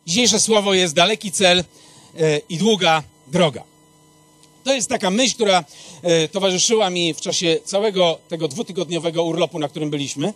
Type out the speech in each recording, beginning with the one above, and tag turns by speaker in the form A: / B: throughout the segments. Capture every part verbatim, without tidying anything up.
A: Dzisiejsze słowo jest daleki cel e, i długa droga. To jest taka myśl, która e, towarzyszyła mi w czasie całego tego dwutygodniowego urlopu, na którym byliśmy,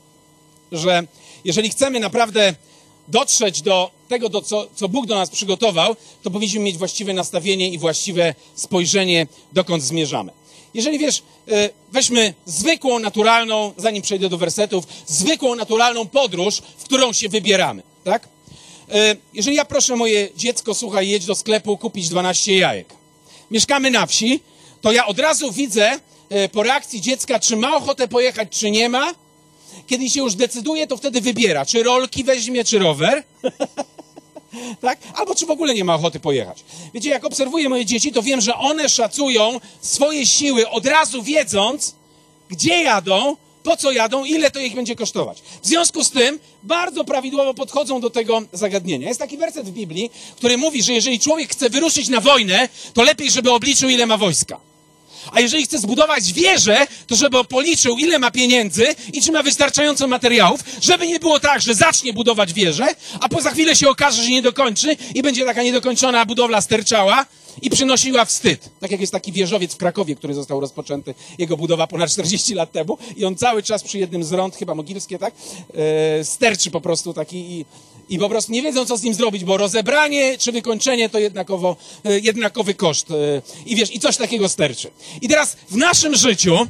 A: że jeżeli chcemy naprawdę dotrzeć do tego, do co, co Bóg do nas przygotował, to powinniśmy mieć właściwe nastawienie i właściwe spojrzenie, dokąd zmierzamy. Jeżeli wiesz, e, weźmy zwykłą, naturalną, zanim przejdę do wersetów, zwykłą, naturalną podróż, w którą się wybieramy, tak? E, jeżeli ja proszę moje dziecko, słuchaj, jedź do sklepu kupić dwanaście jajek. Mieszkamy na wsi, to ja od razu widzę e, po reakcji dziecka, czy ma ochotę pojechać, czy nie ma. Kiedy się już decyduje, to wtedy wybiera, czy rolki weźmie, czy rower. Tak? Albo czy w ogóle nie ma ochoty pojechać. Wiecie, jak obserwuję moje dzieci, to wiem, że one szacują swoje siły od razu wiedząc, gdzie jadą, po co jadą, ile to ich będzie kosztować. W związku z tym bardzo prawidłowo podchodzą do tego zagadnienia. Jest taki werset w Biblii, który mówi, że jeżeli człowiek chce wyruszyć na wojnę, to lepiej, żeby obliczył, ile ma wojska. A jeżeli chce zbudować wieżę, to żeby policzył, ile ma pieniędzy i czy ma wystarczająco materiałów, żeby nie było tak, że zacznie budować wieżę, a po za chwilę się okaże, że nie dokończy i będzie taka niedokończona budowla sterczała i przynosiła wstyd. Tak jak jest taki wieżowiec w Krakowie, który został rozpoczęty, jego budowa ponad czterdzieści lat temu i on cały czas przy jednym z rąd, chyba Mogilskie, tak, e, sterczy po prostu taki i, i po prostu nie wiedzą, co z nim zrobić, bo rozebranie czy wykończenie to jednakowo, e, jednakowy koszt. E, I wiesz, i coś takiego sterczy. I teraz w naszym życiu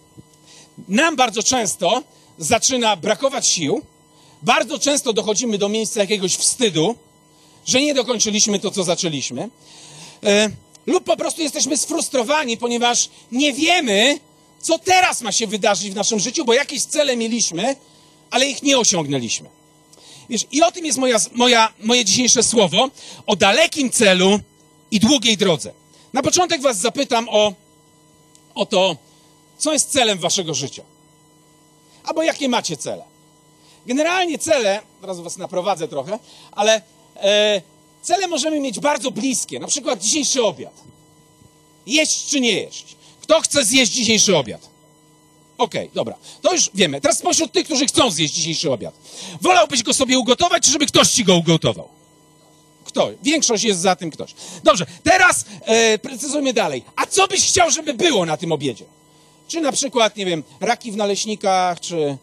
A: nam bardzo często zaczyna brakować sił, bardzo często dochodzimy do miejsca jakiegoś wstydu, że nie dokończyliśmy to, co zaczęliśmy. E, lub po prostu jesteśmy sfrustrowani, ponieważ nie wiemy, co teraz ma się wydarzyć w naszym życiu, bo jakieś cele mieliśmy, ale ich nie osiągnęliśmy. Wiesz, i o tym jest moja, moja, moje dzisiejsze słowo, o dalekim celu i długiej drodze. Na początek was zapytam o, o to, co jest celem waszego życia. Albo jakie macie cele. Generalnie cele, teraz was naprowadzę trochę, ale... E, Cele możemy mieć bardzo bliskie, na przykład dzisiejszy obiad. Jeść czy nie jeść? Kto chce zjeść dzisiejszy obiad? Okej, okay, dobra. To już wiemy. Teraz spośród tych, którzy chcą zjeść dzisiejszy obiad. Wolałbyś go sobie ugotować, czy żeby ktoś ci go ugotował? Kto? Większość jest za tym ktoś. Dobrze, teraz e, precyzujmy dalej. A co byś chciał, żeby było na tym obiedzie? Czy na przykład, nie wiem, raki w naleśnikach, czy...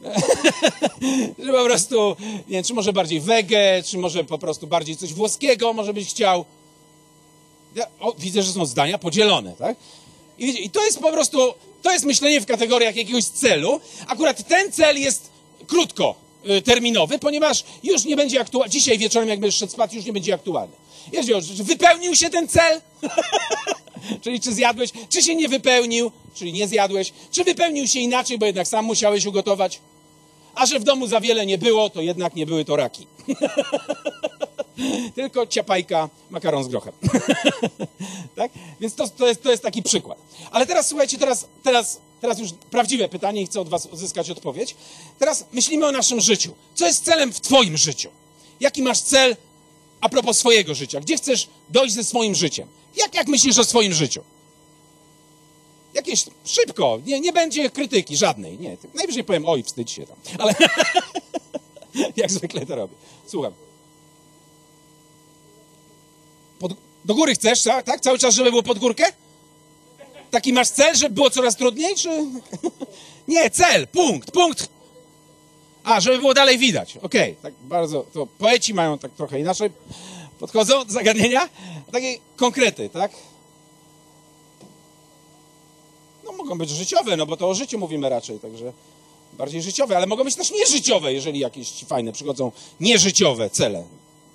A: że po prostu, nie wiem, czy może bardziej wege, czy może po prostu bardziej coś włoskiego może byś chciał. Ja, o, widzę, że są zdania podzielone, tak? I, wiecie, I to jest po prostu, to jest myślenie w kategoriach jakiegoś celu. Akurat ten cel jest krótkoterminowy, ponieważ już nie będzie aktualny. Dzisiaj wieczorem, jak będziesz szedł spać, już nie będzie aktualny. Jest, czy wypełnił się ten cel? Czyli czy zjadłeś, czy się nie wypełnił, czyli nie zjadłeś, czy wypełnił się inaczej, bo jednak sam musiałeś ugotować. A że w domu za wiele nie było, to jednak nie były to raki. Tylko ciapajka, makaron z grochem. Tak? Więc to, to, jest, to jest taki przykład. Ale teraz słuchajcie, teraz, teraz, teraz już prawdziwe pytanie i chcę od was uzyskać odpowiedź. Teraz myślimy o naszym życiu. Co jest celem w twoim życiu? Jaki masz cel a propos swojego życia? Gdzie chcesz dojść ze swoim życiem? Jak, jak myślisz o swoim życiu? Jakieś szybko, nie, nie będzie krytyki żadnej. Nie, najwyżej powiem, oj, wstydź się tam. Ale jak zwykle to robię. Słucham. Pod, do góry chcesz, tak? tak? Cały czas, żeby było pod górkę? Taki masz cel, żeby było coraz trudniej, czy... Nie, cel, punkt, punkt. A, żeby było dalej widać. Okej, okay, tak bardzo, to poeci mają tak trochę inaczej podchodzą do zagadnienia. Takie konkrety, tak? No mogą być życiowe, no bo to o życiu mówimy raczej, także bardziej życiowe, ale mogą być też nieżyciowe, jeżeli jakieś fajne przychodzą nieżyciowe cele.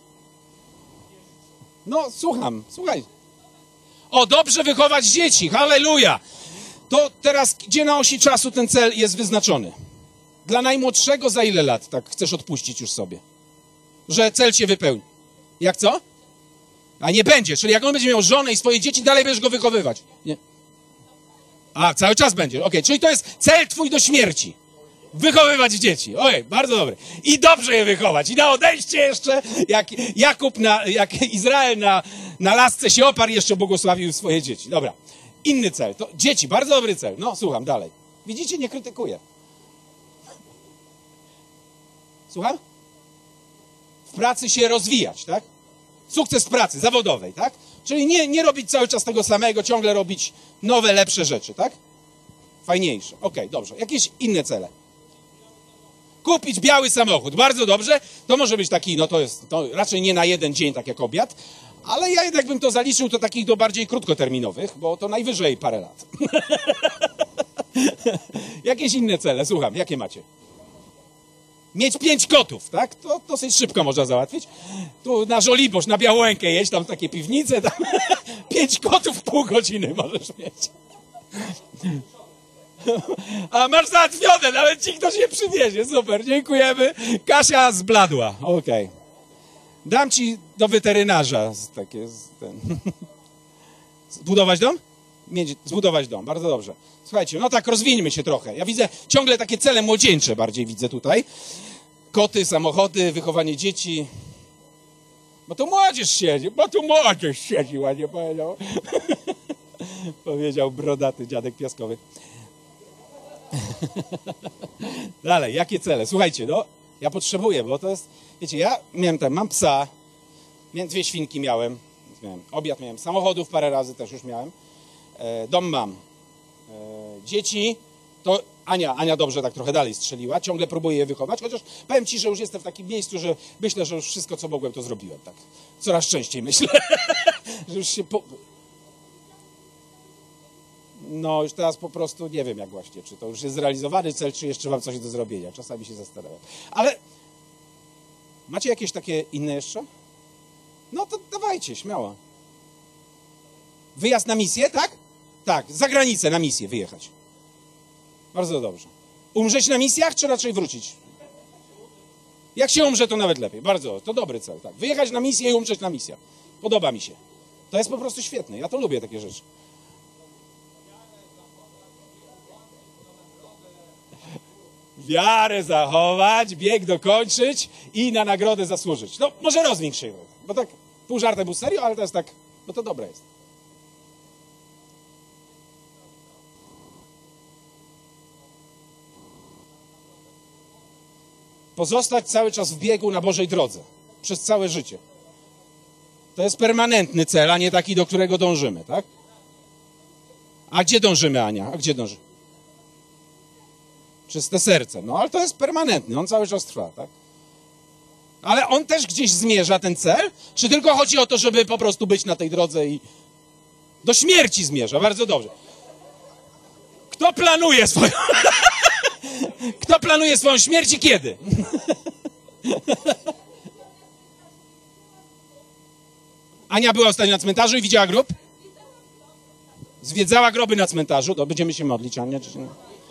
A: No, słucham, słuchaj. O, dobrze wychować dzieci, halleluja! To teraz, gdzie na osi czasu ten cel jest wyznaczony? Dla najmłodszego za ile lat tak chcesz odpuścić już sobie? Że cel cię wypełni. Jak co? A nie będzie, czyli jak on będzie miał żonę i swoje dzieci, dalej będziesz go wychowywać. Nie. A, cały czas będzie. Okej, okay, czyli to jest cel twój do śmierci. Wychowywać dzieci. Ojej, bardzo dobre. I dobrze je wychować. I na odejście jeszcze, jak Jakub, na, jak Izrael na, na lasce się oparł, jeszcze błogosławił swoje dzieci. Dobra. Inny cel. To dzieci, bardzo dobry cel. No, słucham, dalej. Widzicie, nie krytykuję. Słucham? w pracy się rozwijać, tak? Sukces pracy zawodowej, tak? Czyli nie, nie robić cały czas tego samego, ciągle robić nowe, lepsze rzeczy, tak? Fajniejsze. Okej, okay, dobrze. Jakieś inne cele? Kupić biały samochód. Bardzo dobrze. To może być taki, no to jest to raczej nie na jeden dzień, tak jak obiad, ale ja jednak bym to zaliczył do takich do bardziej krótkoterminowych, bo to najwyżej parę lat. Jakieś inne cele? Słucham, jakie macie? Mieć pięć kotów, tak? To dosyć szybko można załatwić. Tu na Żoliborz, na Białękę jeść, tam takie piwnice, tam pięć kotów w pół godziny możesz mieć. A masz załatwione, nawet ci ktoś nie przywiezie. Super, dziękujemy. Kasia zbladła. Okej. Okay. Dam ci do weterynarza takie ten. Zbudować dom? Mieć, zbudować dom, bardzo dobrze. Słuchajcie, no tak, rozwiniemy się trochę. Ja widzę ciągle takie cele młodzieńcze bardziej widzę tutaj. Koty, samochody, wychowanie dzieci. Bo tu młodzież siedzi, bo tu młodzież siedzi, ładnie powiedział. Powiedział brodaty dziadek piaskowy. Dalej, jakie cele? Słuchajcie, no, ja potrzebuję, bo to jest, wiecie, ja miałem tam, mam psa, miałem dwie świnki miałem, miałem obiad miałem, samochodów parę razy też już miałem, e, dom mam, e, dzieci, to Ania, Ania dobrze tak trochę dalej strzeliła, ciągle próbuję je wychować, chociaż powiem ci, że już jestem w takim miejscu, że myślę, że już wszystko, co mogłem, to zrobiłem, tak, coraz częściej myślę, że już się po... No, już teraz po prostu nie wiem jak właśnie, czy to już jest zrealizowany cel, czy jeszcze mam coś do zrobienia. Czasami się zastanawiam. Ale macie jakieś takie inne jeszcze? No to dawajcie, śmiało. Wyjazd na misję, tak? Tak, za granicę na misję wyjechać. Bardzo dobrze. Umrzeć na misjach, czy raczej wrócić? Jak się umrze, to nawet lepiej. Bardzo, to dobry cel, tak. Wyjechać na misję i umrzeć na misjach. Podoba mi się. To jest po prostu świetne. Ja to lubię, takie rzeczy. Wiarę zachować, bieg dokończyć i na nagrodę zasłużyć. No, może rozwiń się, bo tak pół żartem, pół serio, ale to jest tak, bo to dobre jest. Pozostać cały czas w biegu na Bożej drodze, przez całe życie. To jest permanentny cel, a nie taki, do którego dążymy, tak? A gdzie dążymy, Ania? A gdzie dążymy? Czyste serce. No, ale to jest permanentny, on cały czas trwa, tak? Ale on też gdzieś zmierza, ten cel? Czy tylko chodzi o to, żeby po prostu być na tej drodze i do śmierci zmierza? Bardzo dobrze. Kto planuje swoją... Kto planuje swoją śmierć i kiedy? Ania była ostatnio na cmentarzu i widziała grób? Zwiedzała groby na cmentarzu. To będziemy się modlić, Ania, czy nie?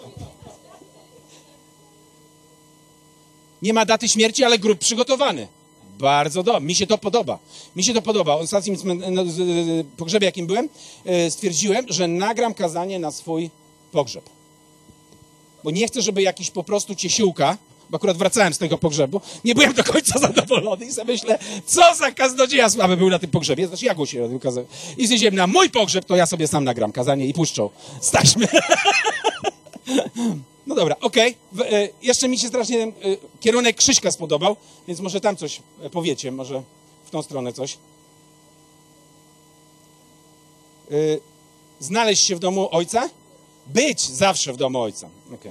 A: Nie ma daty śmierci, ale grób przygotowany. Bardzo dobrze. Mi się to podoba. Mi się to podoba. W ostatnim pogrzebie, jakim byłem, stwierdziłem, że nagram kazanie na swój pogrzeb. Bo nie chcę, żeby jakiś po prostu ciesiłka, bo akurat wracałem z tego pogrzebu, nie byłem do końca zadowolony i sobie myślę, co za kaznodzieja słaby był na tym pogrzebie. Znaczy, ja głosiłem kazanie. I zjeździłem na mój pogrzeb, to ja sobie sam nagram kazanie i puszczą z taśmy. No dobra, okej. Okay. Jeszcze mi się strasznie y, kierunek Krzyśka spodobał, więc może tam coś powiecie, może w tą stronę coś. Y, znaleźć się w domu ojca? Być zawsze w domu ojca. Okej. Okay.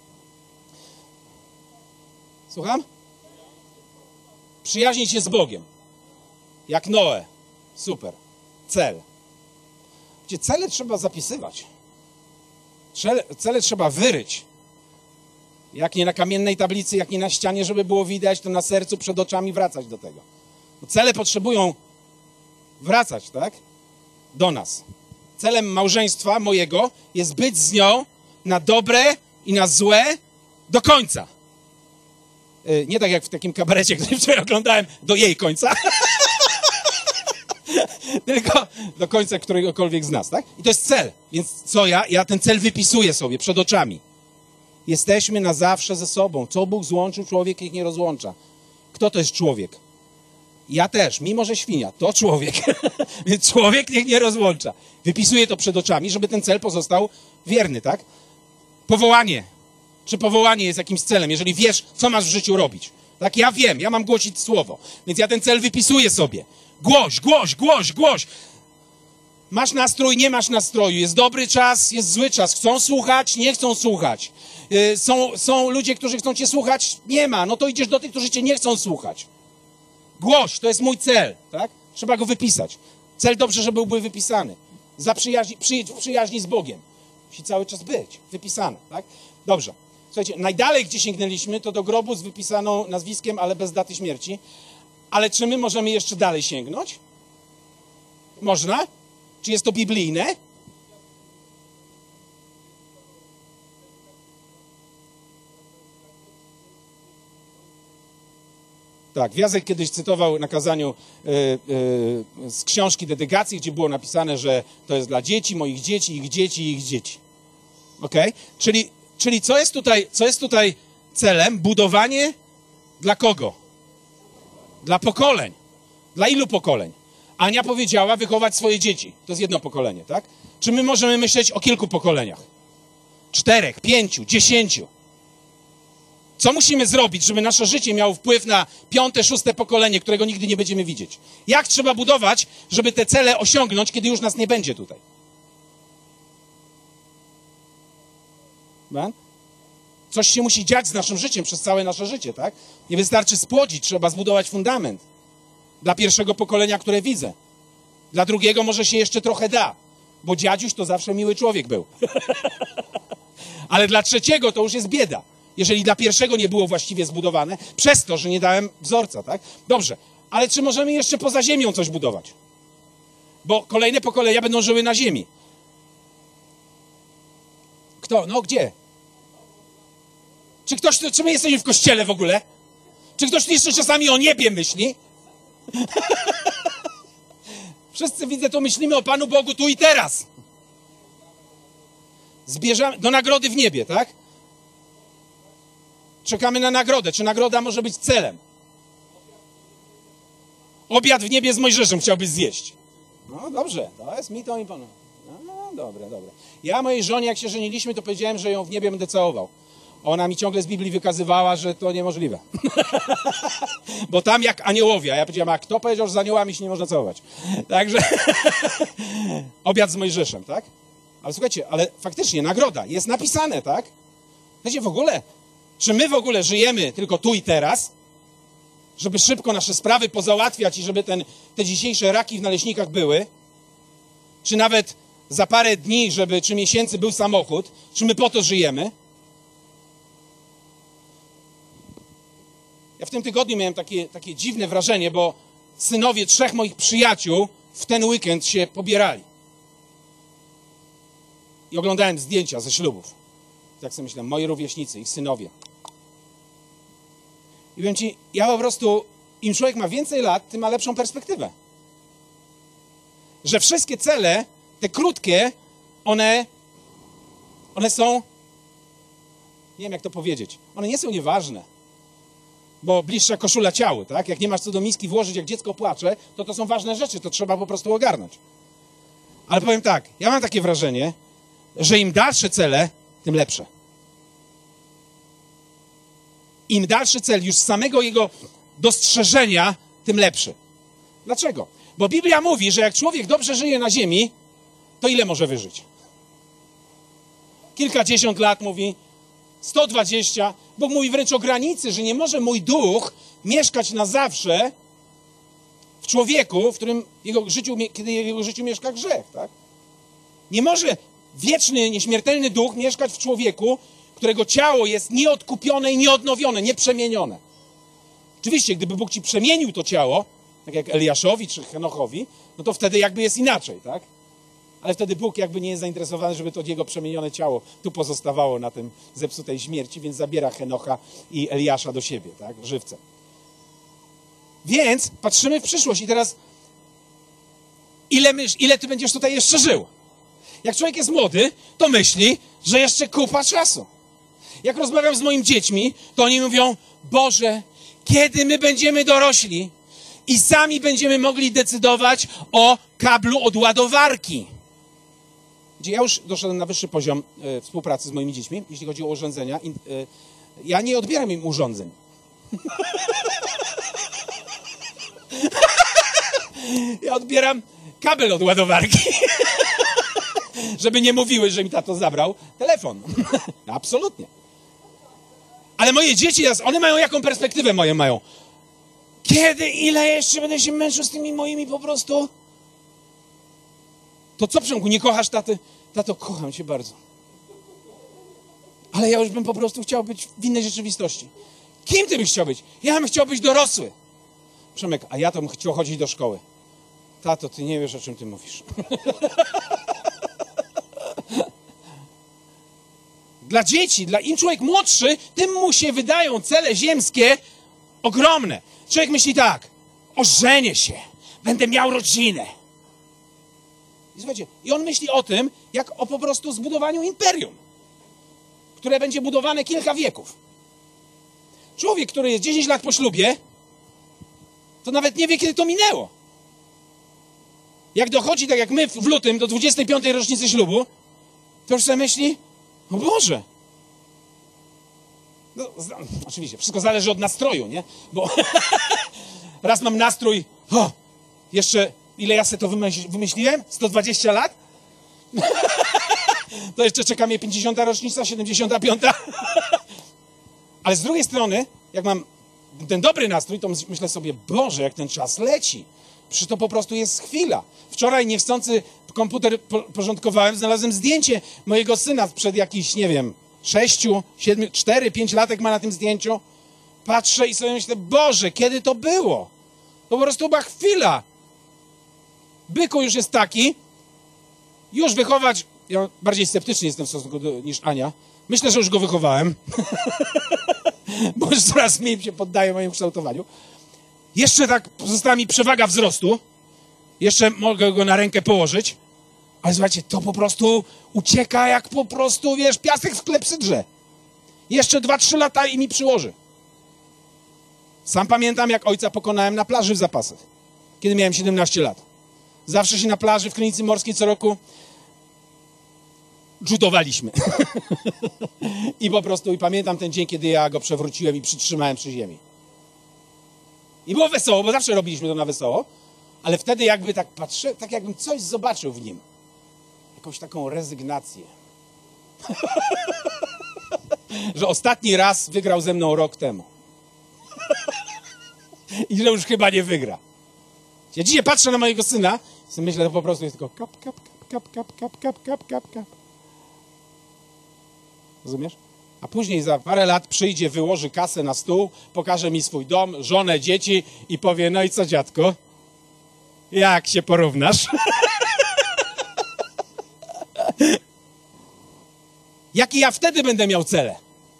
A: Słucham? Przyjaźnić się z Bogiem. Jak Noe. Super. Cel. Gdzie cele trzeba zapisywać. Cele, cele trzeba wyryć. Jak nie na kamiennej tablicy, jak nie na ścianie, żeby było widać, to na sercu, przed oczami wracać do tego. Bo cele potrzebują wracać, tak? Do nas. Celem małżeństwa mojego jest być z nią na dobre i na złe do końca. Yy, nie tak jak w takim kabarecie, który wczoraj oglądałem, do jej końca. Tylko do końca któregokolwiek z nas, tak? I to jest cel. Więc co ja? Ja ten cel wypisuję sobie przed oczami. Jesteśmy na zawsze ze sobą. Co Bóg złączył, człowiek ich nie rozłącza. Kto to jest człowiek? Ja też, mimo że świnia, to człowiek. Więc człowiek niech nie rozłącza. Wypisuję to przed oczami, żeby ten cel pozostał wierny, tak? Powołanie. Czy powołanie jest jakimś celem? Jeżeli wiesz, co masz w życiu robić. Tak, ja wiem, ja mam głosić słowo, więc ja ten cel wypisuję sobie. Głoś, głoś, głoś, głoś. Masz nastrój, nie masz nastroju. Jest dobry czas, jest zły czas. Chcą słuchać, nie chcą słuchać. Yy, są, są ludzie, którzy chcą cię słuchać, nie ma. No to idziesz do tych, którzy cię nie chcą słuchać. Głoś, to jest mój cel, tak? Trzeba go wypisać. Cel dobrze, żeby byłby wypisany. Zaprzyjaźni, przy, w przyjaźni z Bogiem. Musi cały czas być wypisane, tak? Dobrze. Słuchajcie, najdalej, gdzie sięgnęliśmy, to do grobu z wypisaną nazwiskiem, ale bez daty śmierci. Ale czy my możemy jeszcze dalej sięgnąć? Można? Czy jest to biblijne? Tak, Wiazek kiedyś cytował na kazaniu y, y, z książki Dedykacji, gdzie było napisane, że to jest dla dzieci, moich dzieci, ich dzieci i ich dzieci. Okej? Czyli, czyli co jest tutaj, co jest tutaj celem? Budowanie dla kogo? Dla pokoleń. Dla ilu pokoleń? Ania powiedziała wychować swoje dzieci. To jest jedno pokolenie, tak? Czy my możemy myśleć o kilku pokoleniach? Czterech, pięciu, dziesięciu. Co musimy zrobić, żeby nasze życie miało wpływ na piąte, szóste pokolenie, którego nigdy nie będziemy widzieć? Jak trzeba budować, żeby te cele osiągnąć, kiedy już nas nie będzie tutaj? Ben? Coś się musi dziać z naszym życiem przez całe nasze życie, tak? Nie wystarczy spłodzić, trzeba zbudować fundament. Dla pierwszego pokolenia, które widzę. Dla drugiego może się jeszcze trochę da, bo dziadziuś to zawsze miły człowiek był. Ale dla trzeciego to już jest bieda. Jeżeli dla pierwszego nie było właściwie zbudowane, przez to, że nie dałem wzorca, tak? Dobrze, ale czy możemy jeszcze poza ziemią coś budować? Bo kolejne pokolenia będą żyły na ziemi. Kto? No gdzie? Czy ktoś, czy my jesteśmy w kościele w ogóle? Czy ktoś jeszcze czasami o niebie myśli? Wszyscy, widzę, to myślimy o Panu Bogu tu i teraz. Zbierzamy do nagrody w niebie, tak? Czekamy na nagrodę. Czy nagroda może być celem? Obiad w niebie z Mojżeszem chciałbyś zjeść. No dobrze, to jest mi to i Panu. No dobra, dobra. Ja mojej żonie, jak się żeniliśmy, to powiedziałem, że ją w niebie będę całował. Ona mi ciągle z Biblii wykazywała, że to niemożliwe. Bo tam jak aniołowie. A ja powiedziałem, a kto powiedział, że z aniołami się nie można całować? Także obiad z Mojżeszem, tak? Ale słuchajcie, ale faktycznie nagroda jest napisane, tak? Wiecie, w ogóle, czy my w ogóle żyjemy tylko tu i teraz, żeby szybko nasze sprawy pozałatwiać i żeby ten, te dzisiejsze raki w naleśnikach były? Czy nawet za parę dni, żeby, czy miesięcy był samochód? Czy my po to żyjemy? Ja w tym tygodniu miałem takie, takie dziwne wrażenie, bo synowie trzech moich przyjaciół w ten weekend się pobierali. I oglądałem zdjęcia ze ślubów. Tak sobie myślałem, moi rówieśnicy, ich synowie. I powiem ci, ja po prostu, im człowiek ma więcej lat, tym ma lepszą perspektywę. Że wszystkie cele, te krótkie, one, one są, nie wiem jak to powiedzieć, one nie są nieważne. Bo bliższa koszula ciału, tak? Jak nie masz co do miski włożyć, jak dziecko płacze, to to są ważne rzeczy, to trzeba po prostu ogarnąć. Ale powiem tak, ja mam takie wrażenie, że im dalsze cele, tym lepsze. Im dalszy cel już z samego jego dostrzeżenia, tym lepszy. Dlaczego? Bo Biblia mówi, że jak człowiek dobrze żyje na ziemi, to ile może wyżyć? Kilkadziesiąt lat mówi, sto dwadzieścia. Bóg mówi wręcz o granicy, że nie może mój duch mieszkać na zawsze w człowieku, w którym jego życiu, kiedy w jego życiu mieszka grzech, tak? Nie może wieczny, nieśmiertelny duch mieszkać w człowieku, którego ciało jest nieodkupione i nieodnowione, nieprzemienione. Oczywiście, gdyby Bóg ci przemienił to ciało, tak jak Eliaszowi czy Henochowi, no to wtedy jakby jest inaczej, tak? Ale wtedy Bóg jakby nie jest zainteresowany, żeby to jego przemienione ciało tu pozostawało na tym zepsutej śmierci, więc zabiera Henocha i Eliasza do siebie, tak? Żywcem. Więc patrzymy w przyszłość i teraz ile, myśl, ile ty będziesz tutaj jeszcze żył? Jak człowiek jest młody, to myśli, że jeszcze kupa czasu. Jak rozmawiam z moimi dziećmi, to oni mówią, Boże, kiedy my będziemy dorośli i sami będziemy mogli decydować o kablu od ładowarki. Gdzie ja już doszedłem na wyższy poziom e, współpracy z moimi dziećmi, jeśli chodzi o urządzenia. I, e, ja nie odbieram im urządzeń. Ja odbieram kabel od ładowarki. Żeby nie mówiły, że mi tato zabrał telefon. Absolutnie. Ale moje dzieci, one mają jaką perspektywę moje mają? Kiedy, ile jeszcze będę się męczył z tymi moimi po prostu? To co, Przemku, nie kochasz taty? Tato, kocham cię bardzo. Ale ja już bym po prostu chciał być w innej rzeczywistości. Kim ty byś chciał być? Ja bym chciał być dorosły. Przemek, a ja to bym chciał chodzić do szkoły. Tato, ty nie wiesz, o czym ty mówisz. Dla dzieci, dla im człowiek młodszy, tym mu się wydają cele ziemskie ogromne. Człowiek myśli tak, ożenię się, będę miał rodzinę. I słuchajcie, i on myśli o tym, jak o po prostu zbudowaniu imperium, które będzie budowane kilka wieków. Człowiek, który jest dziesięć lat po ślubie, to nawet nie wie, kiedy to minęło. Jak dochodzi, tak jak my w lutym, do dwudziestej piątej rocznicy ślubu, to już sobie myśli, o Boże. No, oczywiście, wszystko zależy od nastroju, nie? Bo raz mam nastrój, o, jeszcze, ile ja sobie to wymyśl, wymyśliłem? sto dwadzieścia lat? To jeszcze czeka mnie pięćdziesiąta rocznica, siedemdziesiąta piąta. Ale z drugiej strony, jak mam ten dobry nastrój, to myślę sobie, Boże, jak ten czas leci. Przecież to po prostu jest chwila. Wczoraj niechcący komputer porządkowałem, znalazłem zdjęcie mojego syna przed jakiś, nie wiem, sześciu, siedmiu, cztery, pięć latek ma na tym zdjęciu. Patrzę i sobie myślę, Boże, kiedy to było? To po prostu była chwila. Byku już jest taki, już wychować, ja bardziej sceptyczny jestem w stosunku do, niż Ania. Myślę, że już go wychowałem, bo już coraz mniej się poddaje mojemu kształtowaniu. Jeszcze tak została mi przewaga wzrostu. Jeszcze mogę go na rękę położyć. Ale słuchajcie, to po prostu ucieka jak po prostu, wiesz, piasek w klepsydrze. Jeszcze dwa, trzy lata i mi przyłoży. Sam pamiętam, jak ojca pokonałem na plaży w Zapasach, kiedy miałem siedemnaście lat. Zawsze się na plaży w Krynicy Morskiej co roku dżutowaliśmy. I po prostu, i pamiętam ten dzień, kiedy ja go przewróciłem i przytrzymałem przy ziemi. I było wesoło, bo zawsze robiliśmy to na wesoło, ale wtedy jakby tak patrzę, tak jakbym coś zobaczył w nim. Jakąś taką rezygnację. Że ostatni raz wygrał ze mną rok temu. I że już chyba nie wygra. Ja dzisiaj patrzę na mojego syna i myślę, że po prostu jest tylko kap, kap, kap, kap, kap, kap, kap, kap, kap. Rozumiesz? A później za parę lat przyjdzie, wyłoży kasę na stół, pokaże mi swój dom, żonę, dzieci i powie, no i co, dziadko? Jak się porównasz? Jaki ja wtedy będę miał cele?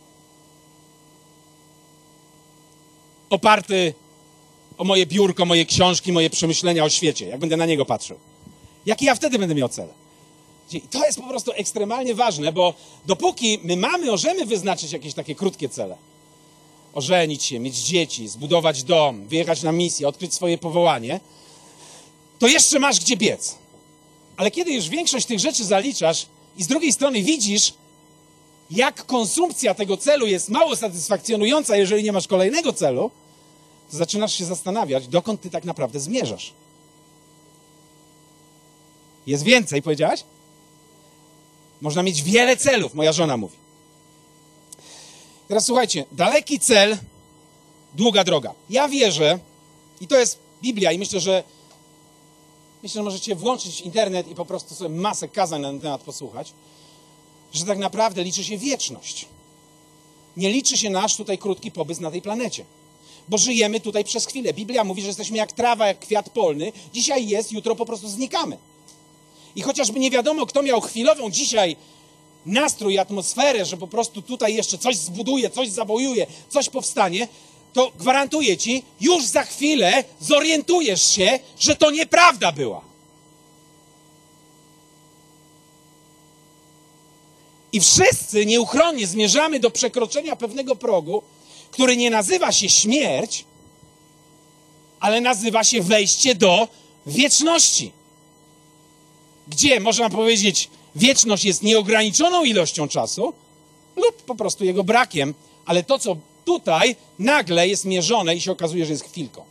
A: Oparty o moje biurko, moje książki, moje przemyślenia o świecie. Jak będę na niego patrzył. Jaki ja wtedy będę miał cele? I to jest po prostu ekstremalnie ważne, bo dopóki my mamy, możemy wyznaczyć jakieś takie krótkie cele. Ożenić się, mieć dzieci, zbudować dom, wyjechać na misję, odkryć swoje powołanie, to jeszcze masz gdzie biec. Ale kiedy już większość tych rzeczy zaliczasz i z drugiej strony widzisz, jak konsumpcja tego celu jest mało satysfakcjonująca, jeżeli nie masz kolejnego celu, to zaczynasz się zastanawiać, dokąd ty tak naprawdę zmierzasz. Jest więcej, powiedziałaś? Można mieć wiele celów, moja żona mówi. Teraz słuchajcie, daleki cel, długa droga. Ja wierzę, i to jest Biblia, i myślę, że myślę, że możecie włączyć internet i po prostu sobie masę kazań na ten temat posłuchać, że tak naprawdę liczy się wieczność. Nie liczy się nasz tutaj krótki pobyt na tej planecie. Bo żyjemy tutaj przez chwilę. Biblia mówi, że jesteśmy jak trawa, jak kwiat polny. Dzisiaj jest, jutro po prostu znikamy. I chociażby nie wiadomo, kto miał chwilową dzisiaj nastrój, atmosferę, że po prostu tutaj jeszcze coś zbuduje, coś zawojuje, coś powstanie, to gwarantuję ci, już za chwilę zorientujesz się, że to nieprawda była. I wszyscy nieuchronnie zmierzamy do przekroczenia pewnego progu, który nie nazywa się śmierć, ale nazywa się wejście do wieczności. Gdzie, można powiedzieć, wieczność jest nieograniczoną ilością czasu lub po prostu jego brakiem, ale to, co tutaj nagle jest mierzone i się okazuje, że jest chwilką.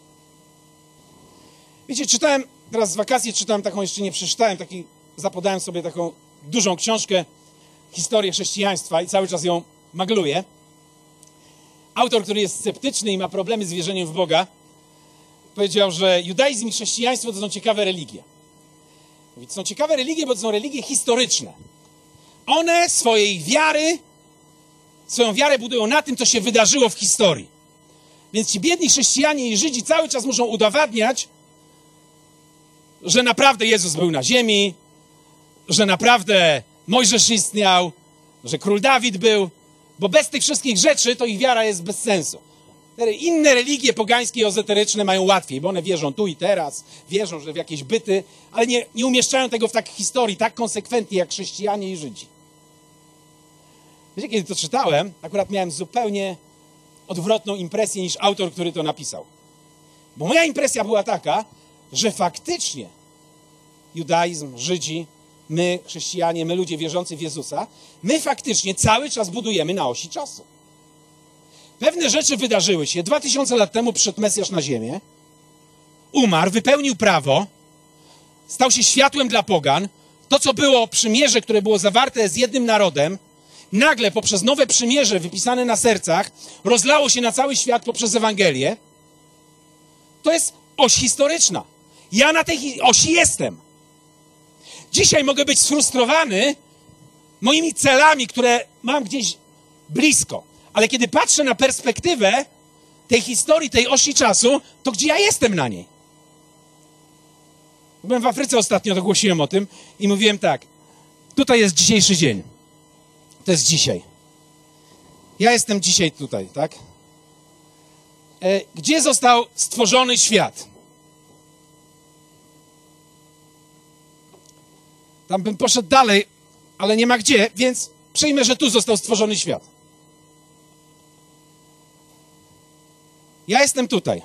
A: Wiecie, czytałem, teraz z wakacji czytałem taką, jeszcze nie przeczytałem, taki, zapodałem sobie taką dużą książkę, historię chrześcijaństwa i cały czas ją magluję. Autor, który jest sceptyczny i ma problemy z wierzeniem w Boga, powiedział, że judaizm i chrześcijaństwo to są ciekawe religie. Mówi, to są ciekawe religie, bo to są religie historyczne. One swojej wiary, swoją wiarę budują na tym, co się wydarzyło w historii. Więc ci biedni chrześcijanie i Żydzi cały czas muszą udowadniać, że naprawdę Jezus był na ziemi, że naprawdę Mojżesz istniał, że król Dawid był, bo bez tych wszystkich rzeczy to ich wiara jest bez sensu. Inne religie pogańskie i ezoteryczne mają łatwiej, bo one wierzą tu i teraz, wierzą, że w jakieś byty, ale nie, nie umieszczają tego w takiej historii tak konsekwentnie jak chrześcijanie i Żydzi. Wiecie, kiedy to czytałem, akurat miałem zupełnie odwrotną impresję niż autor, który to napisał. Bo moja impresja była taka, że faktycznie judaizm, Żydzi, my, chrześcijanie, my ludzie wierzący w Jezusa, my faktycznie cały czas budujemy na osi czasu. Pewne rzeczy wydarzyły się. Dwa tysiące lat temu przyszedł Mesjasz na ziemię, umarł, wypełnił prawo, stał się światłem dla pogan. To, co było przymierze, które było zawarte z jednym narodem, nagle poprzez nowe przymierze wypisane na sercach rozlało się na cały świat poprzez Ewangelię. To jest oś historyczna. Ja na tej osi jestem. Dzisiaj mogę być sfrustrowany moimi celami, które mam gdzieś blisko. Ale kiedy patrzę na perspektywę tej historii, tej osi czasu, to gdzie ja jestem na niej? Byłem w Afryce ostatnio, to głosiłem o tym i mówiłem tak. Tutaj jest dzisiejszy dzień. To jest dzisiaj. Ja jestem dzisiaj tutaj, tak? E, gdzie został stworzony świat? Tam bym poszedł dalej, ale nie ma gdzie, więc przyjmę, że tu został stworzony świat. Ja jestem tutaj.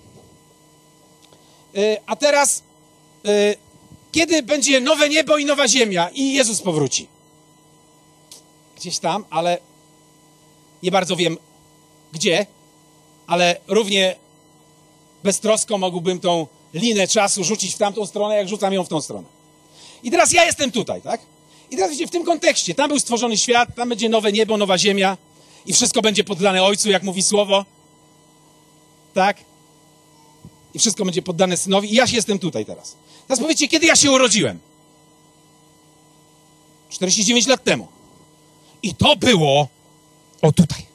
A: Yy, a teraz, yy, kiedy będzie nowe niebo i nowa ziemia i Jezus powróci? Gdzieś tam, ale nie bardzo wiem gdzie, ale równie beztrosko mógłbym tą linę czasu rzucić w tamtą stronę, jak rzucam ją w tą stronę. I teraz ja jestem tutaj, tak? I teraz widzicie, w tym kontekście, tam był stworzony świat, tam będzie nowe niebo, nowa ziemia i wszystko będzie poddane Ojcu, jak mówi Słowo. Tak? I wszystko będzie poddane Synowi. I ja się jestem tutaj teraz. Teraz powiedzcie, kiedy ja się urodziłem? czterdzieści dziewięć lat temu. I to było o tutaj.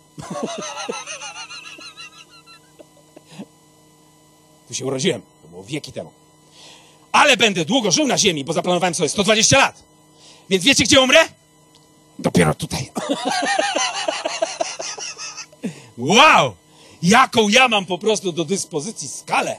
A: Tu się urodziłem. To było wieki temu. Ale będę długo żył na ziemi, bo zaplanowałem sobie sto dwadzieścia lat. Więc wiecie, gdzie umrę? Dopiero tutaj. Wow! Jaką ja mam po prostu do dyspozycji skalę.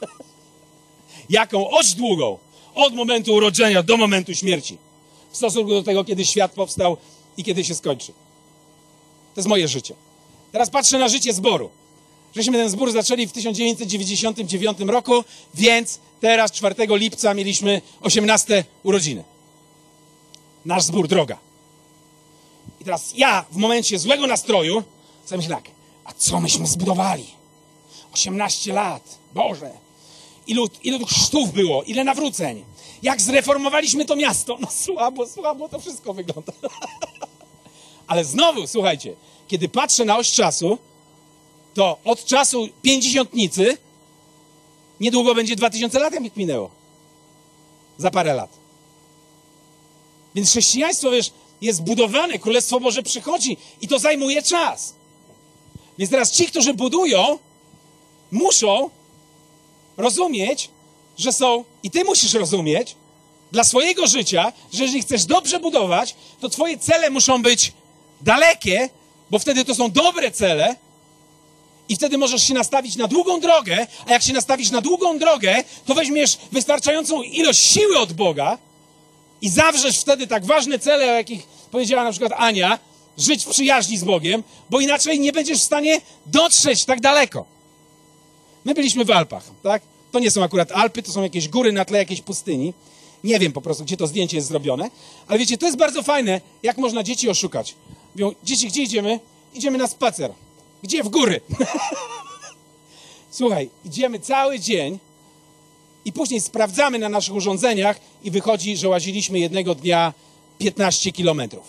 A: Jaką oś długą. Od momentu urodzenia do momentu śmierci. W stosunku do tego, kiedy świat powstał i kiedy się skończy. To jest moje życie. Teraz patrzę na życie zboru. Żeśmy ten zbór zaczęli w tysiąc dziewięćset dziewięćdziesiątym dziewiątym roku, więc teraz czwartego lipca mieliśmy osiemnaste urodziny. Nasz zbór Droga. I teraz ja w momencie złego nastroju sobie myślę tak, a co myśmy zbudowali? osiemnaście lat. Boże. Ilu, ilu chrztów było? Ile nawróceń? Jak zreformowaliśmy to miasto? No słabo, słabo to wszystko wygląda. Ale znowu, słuchajcie, kiedy patrzę na oś czasu, to od czasu pięćdziesiątnicy niedługo będzie dwa tysiące lat, jak minęło. Za parę lat. Więc chrześcijaństwo, wiesz, jest budowane, Królestwo Boże przychodzi i to zajmuje czas. Więc teraz ci, którzy budują, muszą rozumieć, że są, i ty musisz rozumieć, dla swojego życia, że jeżeli chcesz dobrze budować, to twoje cele muszą być dalekie, bo wtedy to są dobre cele i wtedy możesz się nastawić na długą drogę, a jak się nastawisz na długą drogę, to weźmiesz wystarczającą ilość siły od Boga i zawrzesz wtedy tak ważne cele, o jakich powiedziała na przykład Ania, żyć w przyjaźni z Bogiem, bo inaczej nie będziesz w stanie dotrzeć tak daleko. My byliśmy w Alpach, tak? To nie są akurat Alpy, to są jakieś góry na tle jakiejś pustyni. Nie wiem po prostu, gdzie to zdjęcie jest zrobione, ale wiecie, to jest bardzo fajne, jak można dzieci oszukać. Mówią, dzieci, gdzie idziemy? Idziemy na spacer. Gdzie? W góry. Słuchaj, idziemy cały dzień i później sprawdzamy na naszych urządzeniach i wychodzi, że łaziliśmy jednego dnia piętnaście kilometrów.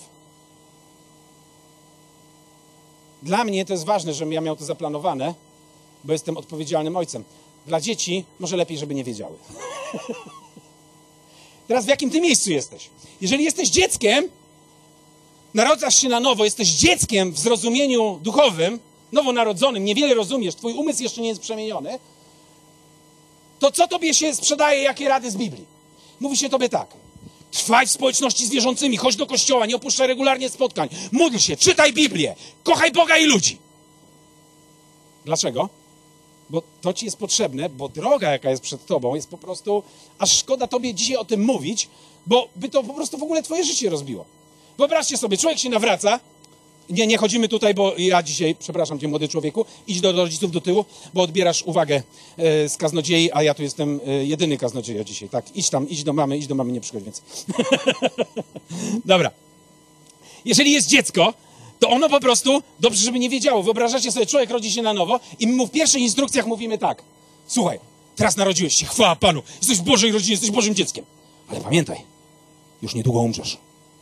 A: Dla mnie to jest ważne, żebym ja miał to zaplanowane, bo jestem odpowiedzialnym ojcem. Dla dzieci może lepiej, żeby nie wiedziały. Teraz w jakim ty miejscu jesteś? Jeżeli jesteś dzieckiem, narodzasz się na nowo, jesteś dzieckiem w zrozumieniu duchowym, nowonarodzonym, niewiele rozumiesz, twój umysł jeszcze nie jest przemieniony, to co tobie się sprzedaje, jakie rady z Biblii? Mówi się tobie tak: trwaj w społeczności z wierzącymi, chodź do kościoła, nie opuszczaj regularnie spotkań, módl się, czytaj Biblię, kochaj Boga i ludzi. Dlaczego? Bo to ci jest potrzebne, bo droga, jaka jest przed tobą, jest po prostu, aż szkoda tobie dzisiaj o tym mówić, bo by to po prostu w ogóle twoje życie rozbiło. Wyobraźcie sobie, człowiek się nawraca. Nie, nie chodzimy tutaj, bo ja dzisiaj, przepraszam cię, młody człowieku, idź do rodziców do tyłu, bo odbierasz uwagę e, z kaznodziei, a ja tu jestem e, jedyny kaznodzieja dzisiaj. Tak, idź tam, idź do mamy, idź do mamy, nie przychodź więcej. Dobra. Jeżeli jest dziecko, to ono po prostu, dobrze, żeby nie wiedziało. Wyobrażacie sobie, człowiek rodzi się na nowo i my mu w pierwszych instrukcjach mówimy tak: słuchaj, teraz narodziłeś się, chwała Panu, jesteś w Bożej rodzinie, jesteś Bożym dzieckiem. Ale pamiętaj, już niedługo umrzesz.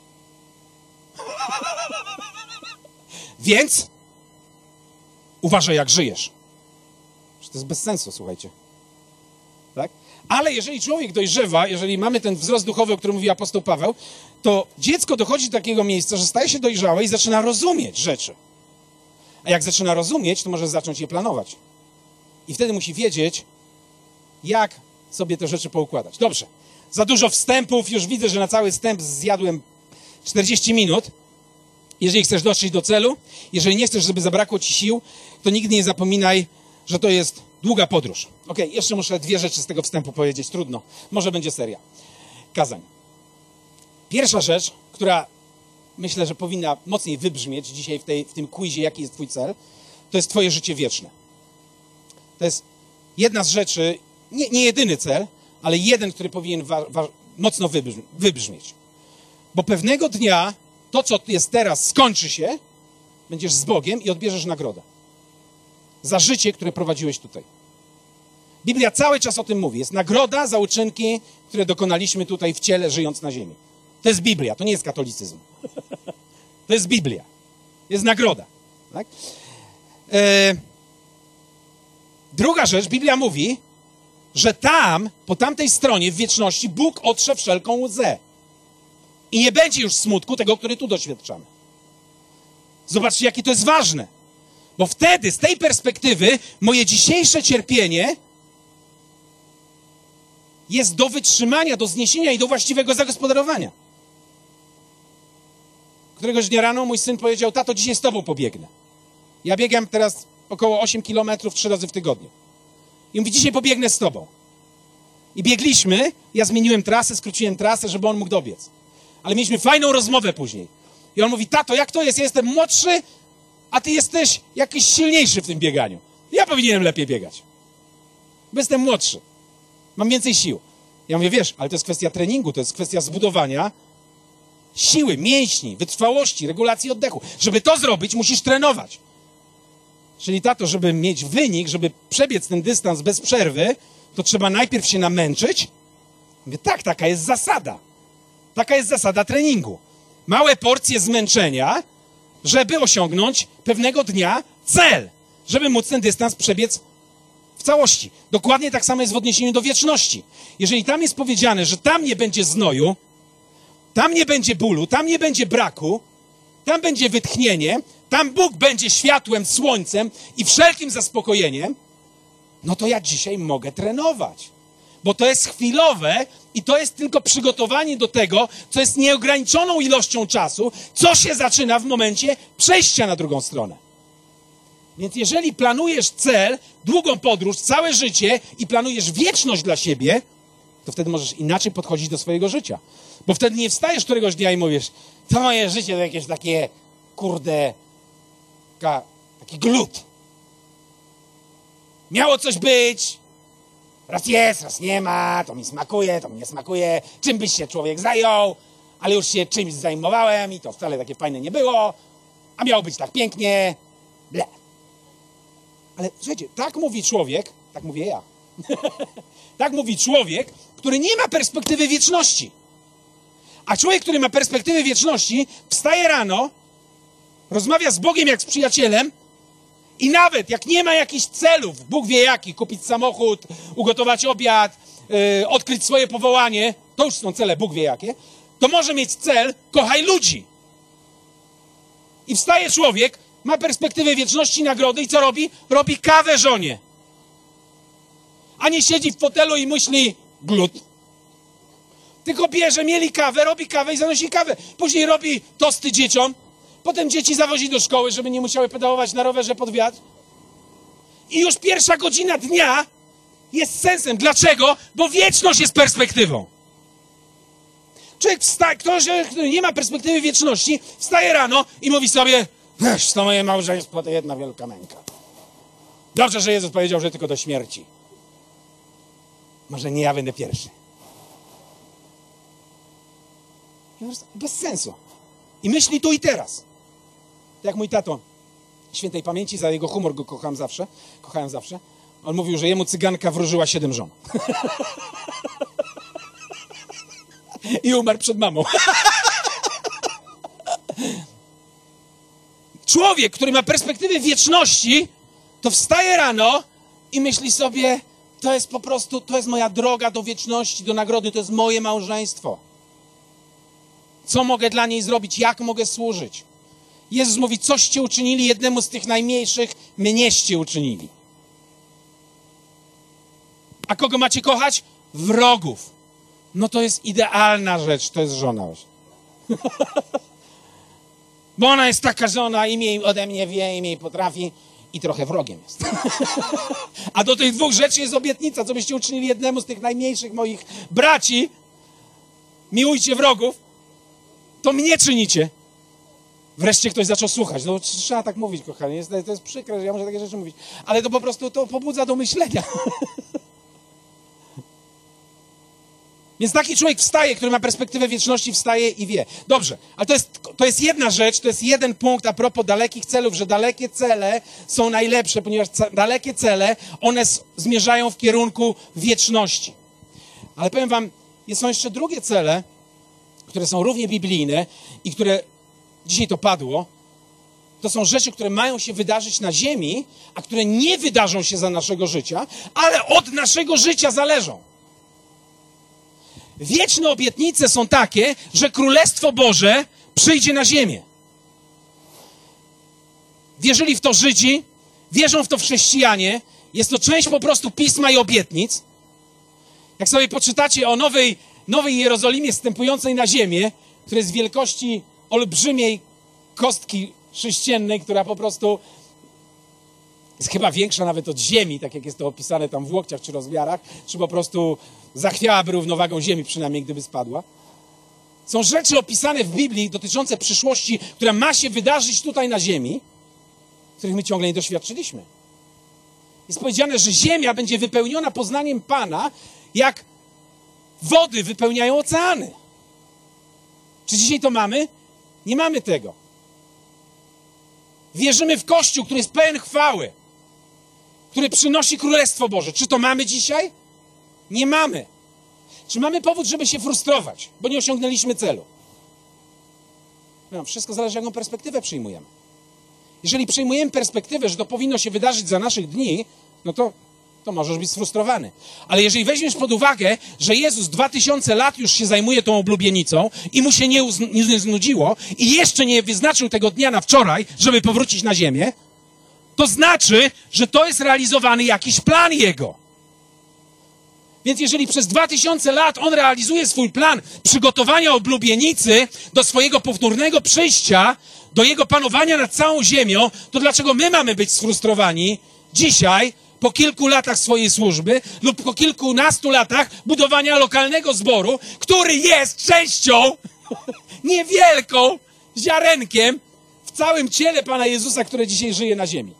A: Więc uważaj, jak żyjesz. To jest bez sensu, słuchajcie. Tak? Ale jeżeli człowiek dojrzewa, jeżeli mamy ten wzrost duchowy, o którym mówi apostoł Paweł, to dziecko dochodzi do takiego miejsca, że staje się dojrzałe i zaczyna rozumieć rzeczy. A jak zaczyna rozumieć, to może zacząć je planować. I wtedy musi wiedzieć, jak sobie te rzeczy poukładać. Dobrze, za dużo wstępów, już widzę, że na cały wstęp zjadłem czterdzieści minut. Jeżeli chcesz dotrzeć do celu, jeżeli nie chcesz, żeby zabrakło ci sił, to nigdy nie zapominaj, że to jest długa podróż. Okej, okay, jeszcze muszę dwie rzeczy z tego wstępu powiedzieć. Trudno. Może będzie seria kazań. Pierwsza rzecz, która myślę, że powinna mocniej wybrzmieć dzisiaj w, tej, w tym quizie, jaki jest twój cel, to jest twoje życie wieczne. To jest jedna z rzeczy, nie, nie jedyny cel, ale jeden, który powinien wa, wa, mocno wybrzmi, wybrzmieć. Bo pewnego dnia to, co jest teraz, skończy się, będziesz z Bogiem i odbierzesz nagrodę za życie, które prowadziłeś tutaj. Biblia cały czas o tym mówi. Jest nagroda za uczynki, które dokonaliśmy tutaj w ciele, żyjąc na ziemi. To jest Biblia, to nie jest katolicyzm. To jest Biblia. Jest nagroda. Tak? E... Druga rzecz, Biblia mówi, że tam, po tamtej stronie, w wieczności, Bóg otrze wszelką łzę. I nie będzie już smutku tego, który tu doświadczamy. Zobaczcie, jakie to jest ważne. Bo wtedy, z tej perspektywy, moje dzisiejsze cierpienie jest do wytrzymania, do zniesienia i do właściwego zagospodarowania. Któregoś dnia rano mój syn powiedział: tato, dzisiaj z tobą pobiegnę. Ja biegam teraz około osiem kilometrów trzy razy w tygodniu. I mówi: dzisiaj pobiegnę z tobą. I biegliśmy, ja zmieniłem trasę, skróciłem trasę, żeby on mógł dobiec. Ale mieliśmy fajną rozmowę później. I on mówi: tato, jak to jest? Ja jestem młodszy, a ty jesteś jakiś silniejszy w tym bieganiu. Ja powinienem lepiej biegać. Bo jestem młodszy. Mam więcej sił. Ja mówię: wiesz, ale to jest kwestia treningu, to jest kwestia zbudowania siły, mięśni, wytrwałości, regulacji oddechu. Żeby to zrobić, musisz trenować. Czyli tato, żeby mieć wynik, żeby przebiec ten dystans bez przerwy, to trzeba najpierw się namęczyć. Mówię: tak, taka jest zasada. Taka jest zasada treningu. Małe porcje zmęczenia, żeby osiągnąć pewnego dnia cel. Żeby móc ten dystans przebiec w całości. Dokładnie tak samo jest w odniesieniu do wieczności. Jeżeli tam jest powiedziane, że tam nie będzie znoju, tam nie będzie bólu, tam nie będzie braku, tam będzie wytchnienie, tam Bóg będzie światłem, słońcem i wszelkim zaspokojeniem, no to ja dzisiaj mogę trenować. Bo to jest chwilowe i to jest tylko przygotowanie do tego, co jest nieograniczoną ilością czasu, co się zaczyna w momencie przejścia na drugą stronę. Więc jeżeli planujesz cel, długą podróż, całe życie i planujesz wieczność dla siebie, to wtedy możesz inaczej podchodzić do swojego życia. Bo wtedy nie wstajesz któregoś dnia i mówisz: to moje życie to jakieś takie, kurde, taka, taki glut. Miało coś być, raz jest, raz nie ma, to mi smakuje, to mi nie smakuje, czym byś się człowiek zajął, ale już się czymś zajmowałem i to wcale takie fajne nie było, a miało być tak pięknie, ble. Ale słuchajcie, tak mówi człowiek, tak mówię ja, tak mówi człowiek, który nie ma perspektywy wieczności. A człowiek, który ma perspektywę wieczności, wstaje rano, rozmawia z Bogiem jak z przyjacielem i nawet jak nie ma jakichś celów, Bóg wie jaki, kupić samochód, ugotować obiad, yy, odkryć swoje powołanie, to już są cele, Bóg wie jakie, to może mieć cel, kochaj ludzi. I wstaje człowiek, ma perspektywę wieczności, nagrody i co robi? Robi kawę żonie. A nie siedzi w fotelu i myśli, glut. Tylko bierze, mieli kawę, robi kawę i zanosi kawę. Później robi tosty dzieciom. Potem dzieci zawozi do szkoły, żeby nie musiały pedałować na rowerze pod wiatr. I już pierwsza godzina dnia jest sensem. Dlaczego? Bo wieczność jest perspektywą. Człowiek, wsta- ktoś, który nie ma perspektywy wieczności, wstaje rano i mówi sobie, weź, to moje małżeństwo to jedna wielka męka. Dobrze, że Jezus powiedział, że tylko do śmierci. Może nie ja będę pierwszy. Bez sensu. I myśli tu i teraz. Tak jak mój tato, świętej pamięci, za jego humor go kocham zawsze, kochałem zawsze. On mówił, że jemu cyganka wróżyła siedem żon. I umarł przed mamą. Człowiek, który ma perspektywę wieczności, to wstaje rano i myśli sobie, to jest po prostu, to jest moja droga do wieczności, do nagrody, to jest moje małżeństwo. Co mogę dla niej zrobić? Jak mogę służyć? Jezus mówi, coście uczynili jednemu z tych najmniejszych, mnieście uczynili. A kogo macie kochać? Wrogów. No to jest idealna rzecz, to jest żona. Bo ona jest taka żona, imię jej ode mnie wie, imię jej potrafi i trochę wrogiem jest. A do tych dwóch rzeczy jest obietnica, co byście uczynili jednemu z tych najmniejszych moich braci, miłujcie wrogów, to mnie czynicie. Wreszcie ktoś zaczął słuchać. No trzeba tak mówić, kochani. Jest, to jest przykre, że ja muszę takie rzeczy mówić. Ale to po prostu to pobudza do myślenia. Więc taki człowiek wstaje, który ma perspektywę wieczności, wstaje i wie. Dobrze, ale to jest, to jest jedna rzecz, to jest jeden punkt a propos dalekich celów, że dalekie cele są najlepsze, ponieważ ce- dalekie cele, one s- zmierzają w kierunku wieczności. Ale powiem wam, są jeszcze drugie cele, które są równie biblijne i które, dzisiaj to padło, to są rzeczy, które mają się wydarzyć na ziemi, a które nie wydarzą się za naszego życia, ale od naszego życia zależą. Wieczne obietnice są takie, że Królestwo Boże przyjdzie na ziemię. Wierzyli w to Żydzi, wierzą w to chrześcijanie, jest to część po prostu Pisma i obietnic. Jak sobie poczytacie o nowej, nowej Jerozolimie wstępującej na ziemię, która jest wielkości olbrzymiej kostki sześciennej, która po prostu jest chyba większa nawet od ziemi, tak jak jest to opisane tam w łokciach czy rozmiarach, czy po prostu zachwiałaby równowagą ziemi, przynajmniej gdyby spadła. Są rzeczy opisane w Biblii dotyczące przyszłości, która ma się wydarzyć tutaj na ziemi, których my ciągle nie doświadczyliśmy. Jest powiedziane, że ziemia będzie wypełniona poznaniem Pana, jak wody wypełniają oceany. Czy dzisiaj to mamy? Nie mamy tego. Wierzymy w Kościół, który jest pełen chwały, który przynosi Królestwo Boże. Czy to mamy dzisiaj? Nie mamy. Czy mamy powód, żeby się frustrować, bo nie osiągnęliśmy celu? No, wszystko zależy, jaką perspektywę przyjmujemy. Jeżeli przyjmujemy perspektywę, że to powinno się wydarzyć za naszych dni, no to, to możesz być sfrustrowany. Ale jeżeli weźmiesz pod uwagę, że Jezus dwa tysiące lat już się zajmuje tą oblubienicą i mu się nie, uz- nie znudziło i jeszcze nie wyznaczył tego dnia na wczoraj, żeby powrócić na ziemię, to znaczy, że to jest realizowany jakiś plan Jego. Więc jeżeli przez dwa tysiące lat On realizuje swój plan przygotowania oblubienicy do swojego powtórnego przyjścia, do Jego panowania nad całą ziemią, to dlaczego my mamy być sfrustrowani dzisiaj, po kilku latach swojej służby lub po kilkunastu latach budowania lokalnego zboru, który jest częścią, niewielką, ziarenkiem w całym ciele Pana Jezusa, które dzisiaj żyje na ziemi.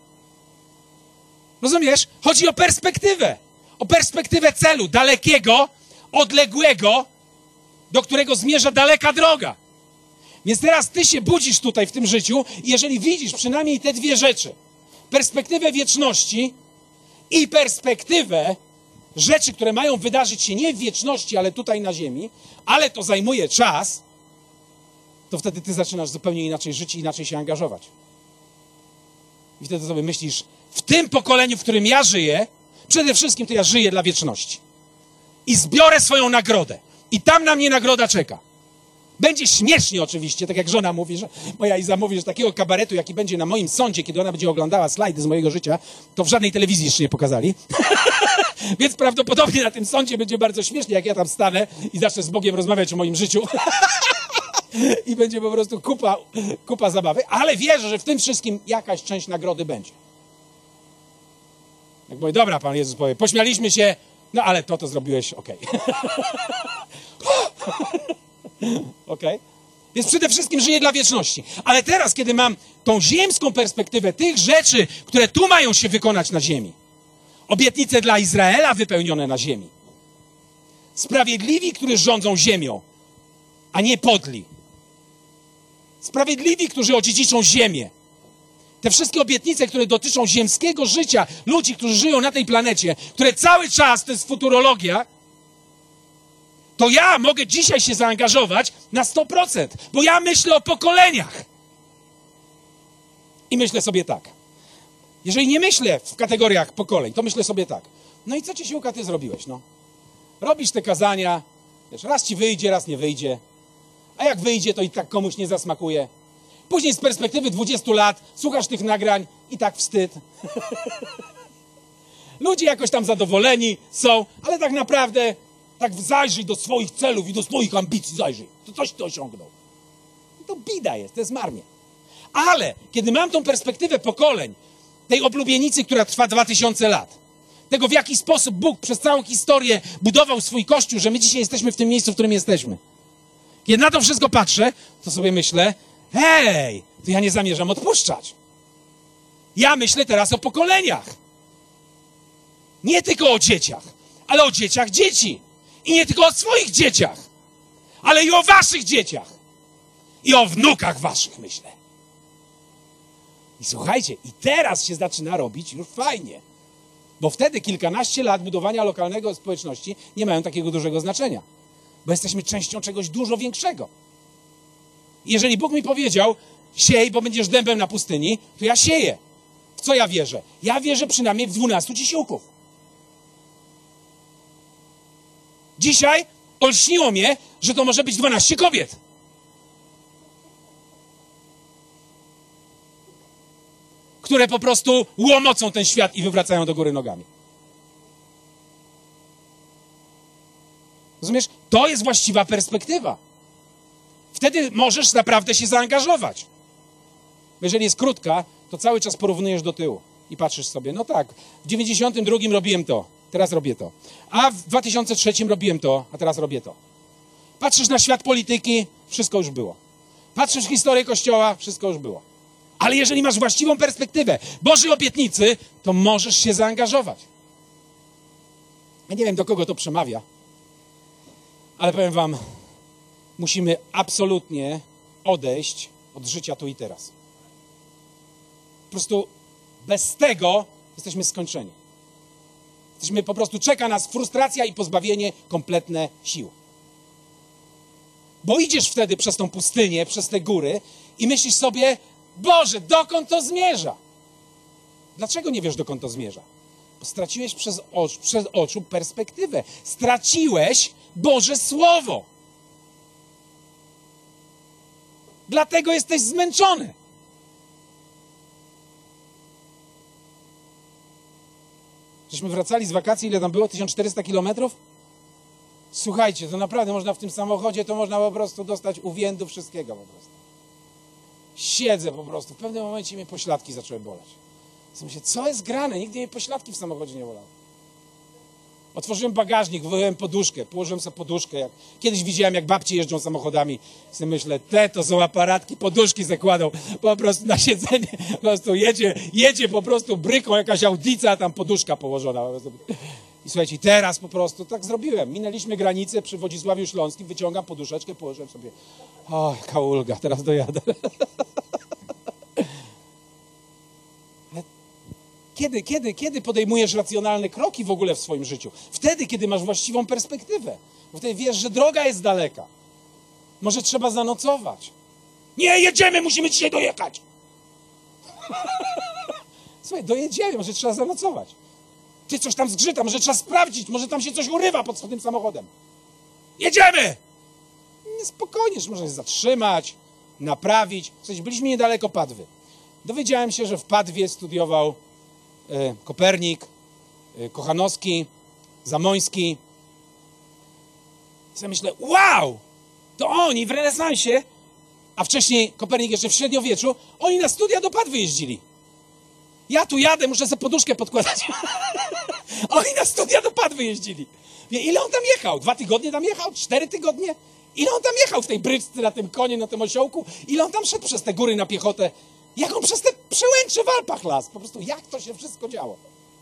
A: Rozumiesz? Chodzi o perspektywę. O perspektywę celu, dalekiego, odległego, do którego zmierza daleka droga. Więc teraz ty się budzisz tutaj w tym życiu i jeżeli widzisz przynajmniej te dwie rzeczy, perspektywę wieczności i perspektywę rzeczy, które mają wydarzyć się nie w wieczności, ale tutaj na ziemi, ale to zajmuje czas, to wtedy ty zaczynasz zupełnie inaczej żyć i inaczej się angażować. I wtedy sobie myślisz, w tym pokoleniu, w którym ja żyję, przede wszystkim to ja żyję dla wieczności. I zbiorę swoją nagrodę. I tam na mnie nagroda czeka. Będzie śmiesznie oczywiście, tak jak żona mówi, że moja Iza mówi, że takiego kabaretu, jaki będzie na moim sądzie, kiedy ona będzie oglądała slajdy z mojego życia, to w żadnej telewizji jeszcze nie pokazali. Więc prawdopodobnie na tym sądzie będzie bardzo śmiesznie, jak ja tam stanę i zacznę z Bogiem rozmawiać o moim życiu. I będzie po prostu kupa, kupa zabawy, ale wierzę, że w tym wszystkim jakaś część nagrody będzie. Jak mówię, dobra, Pan Jezus powie, pośmialiśmy się, no ale to, to zrobiłeś, okej. Okay. Okay? Więc przede wszystkim żyję dla wieczności. Ale teraz, kiedy mam tą ziemską perspektywę tych rzeczy, które tu mają się wykonać na ziemi, obietnice dla Izraela wypełnione na ziemi, sprawiedliwi, którzy rządzą ziemią, a nie podli, sprawiedliwi, którzy odziedziczą ziemię, te wszystkie obietnice, które dotyczą ziemskiego życia, ludzi, którzy żyją na tej planecie, które cały czas, to jest futurologia, to ja mogę dzisiaj się zaangażować na sto procent, bo ja myślę o pokoleniach. I myślę sobie tak. Jeżeli nie myślę w kategoriach pokoleń, to myślę sobie tak. No i co ci siłka ty zrobiłeś, no? Robisz te kazania, wiesz, raz ci wyjdzie, raz nie wyjdzie. A jak wyjdzie, to i tak komuś nie zasmakuje. Później z perspektywy dwudziestu lat słuchasz tych nagrań i tak wstyd. Ludzie jakoś tam zadowoleni są, ale tak naprawdę tak zajrzyj do swoich celów i do swoich ambicji, zajrzyj. To coś ty osiągnął. To bida jest, to jest marnie. Ale kiedy mam tą perspektywę pokoleń, tej oblubienicy, która trwa dwa tysiące lat, tego w jaki sposób Bóg przez całą historię budował swój Kościół, że my dzisiaj jesteśmy w tym miejscu, w którym jesteśmy. Kiedy na to wszystko patrzę, to sobie myślę, hej, to ja nie zamierzam odpuszczać. Ja myślę teraz o pokoleniach. Nie tylko o dzieciach, ale o dzieciach dzieci. I nie tylko o swoich dzieciach, ale i o waszych dzieciach. I o wnukach waszych, myślę. I słuchajcie, i teraz się zaczyna robić już fajnie. Bo wtedy kilkanaście lat budowania lokalnego społeczności nie mają takiego dużego znaczenia. Bo jesteśmy częścią czegoś dużo większego. I jeżeli Bóg mi powiedział, siej, bo będziesz dębem na pustyni, to ja sieję. W co ja wierzę? Ja wierzę przynajmniej w dwunastu ciesiłków. Dzisiaj olśniło mnie, że to może być dwanaście kobiet. Które po prostu łomocą ten świat i wywracają do góry nogami. Rozumiesz? To jest właściwa perspektywa. Wtedy możesz naprawdę się zaangażować. Jeżeli jest krótka, to cały czas porównujesz do tyłu i patrzysz sobie, no tak, w dziewięćdziesiątym drugim robiłem to, teraz robię to. A w dwa tysiące trzecim robiłem to, a teraz robię to. Patrzysz na świat polityki, wszystko już było. Patrzysz w historię Kościoła, wszystko już było. Ale jeżeli masz właściwą perspektywę Bożej obietnicy, to możesz się zaangażować. Ja nie wiem, do kogo to przemawia, ale powiem wam, musimy absolutnie odejść od życia tu i teraz. Po prostu bez tego jesteśmy skończeni. Jesteśmy, po prostu czeka nas frustracja i pozbawienie kompletne sił. Bo idziesz wtedy przez tą pustynię, przez te góry i myślisz sobie, Boże, dokąd to zmierza? Dlaczego nie wiesz, dokąd to zmierza? Bo straciłeś przez oczu, przez oczu perspektywę. Straciłeś Boże Słowo. Dlatego jesteś zmęczony. Żeśmy wracali z wakacji, ile tam było? tysiąc czterysta kilometrów? Słuchajcie, to naprawdę można w tym samochodzie, to można po prostu dostać uwiędu wszystkiego po prostu. Siedzę po prostu. W pewnym momencie mnie pośladki zaczęły boleć. Myślę, co jest grane? Nigdy mnie pośladki w samochodzie nie bolały. Otworzyłem bagażnik, wyjąłem poduszkę, położyłem sobie poduszkę. Jak... Kiedyś widziałem, jak babci jeżdżą samochodami. I myślę, te to są aparatki, poduszki zakładą po prostu na siedzenie. Po prostu jedzie, jedzie po prostu bryką jakaś audica, a tam poduszka położona. I słuchajcie, teraz po prostu tak zrobiłem. Minęliśmy granicę przy Wodzisławiu Śląskim, wyciągam poduszeczkę, położyłem sobie. O, jaka ulga, teraz dojadę. Ale Kiedy, kiedy, kiedy podejmujesz racjonalne kroki w ogóle w swoim życiu? Wtedy, kiedy masz właściwą perspektywę. Bo wtedy wiesz, że droga jest daleka. Może trzeba zanocować. Nie, jedziemy, musimy dzisiaj dojechać. Słuchaj, dojedziemy, może trzeba zanocować. Ty coś tam zgrzyta, może trzeba sprawdzić, może tam się coś urywa pod tym samochodem. Jedziemy! Nie, spokojnie, że można się zatrzymać, naprawić. Coś, byliśmy niedaleko Padwy. Dowiedziałem się, że w Padwie studiował e, Kopernik, e, Kochanowski, Zamoyski. I sobie myślę, wow! To oni w renesansie, a wcześniej Kopernik jeszcze w średniowieczu, oni na studia do Padwy jeździli. Ja tu jadę, muszę sobie poduszkę podkładać. Oni na studia do Padwy jeździli. Wie, ile on tam jechał? Dwa tygodnie tam jechał? Cztery tygodnie? Ile on tam jechał w tej bryczce, na tym konie, na tym osiołku? Ile on tam szedł przez te góry na piechotę? Jak on przez te przełęcze w Alpach las? Po prostu jak to się wszystko działo?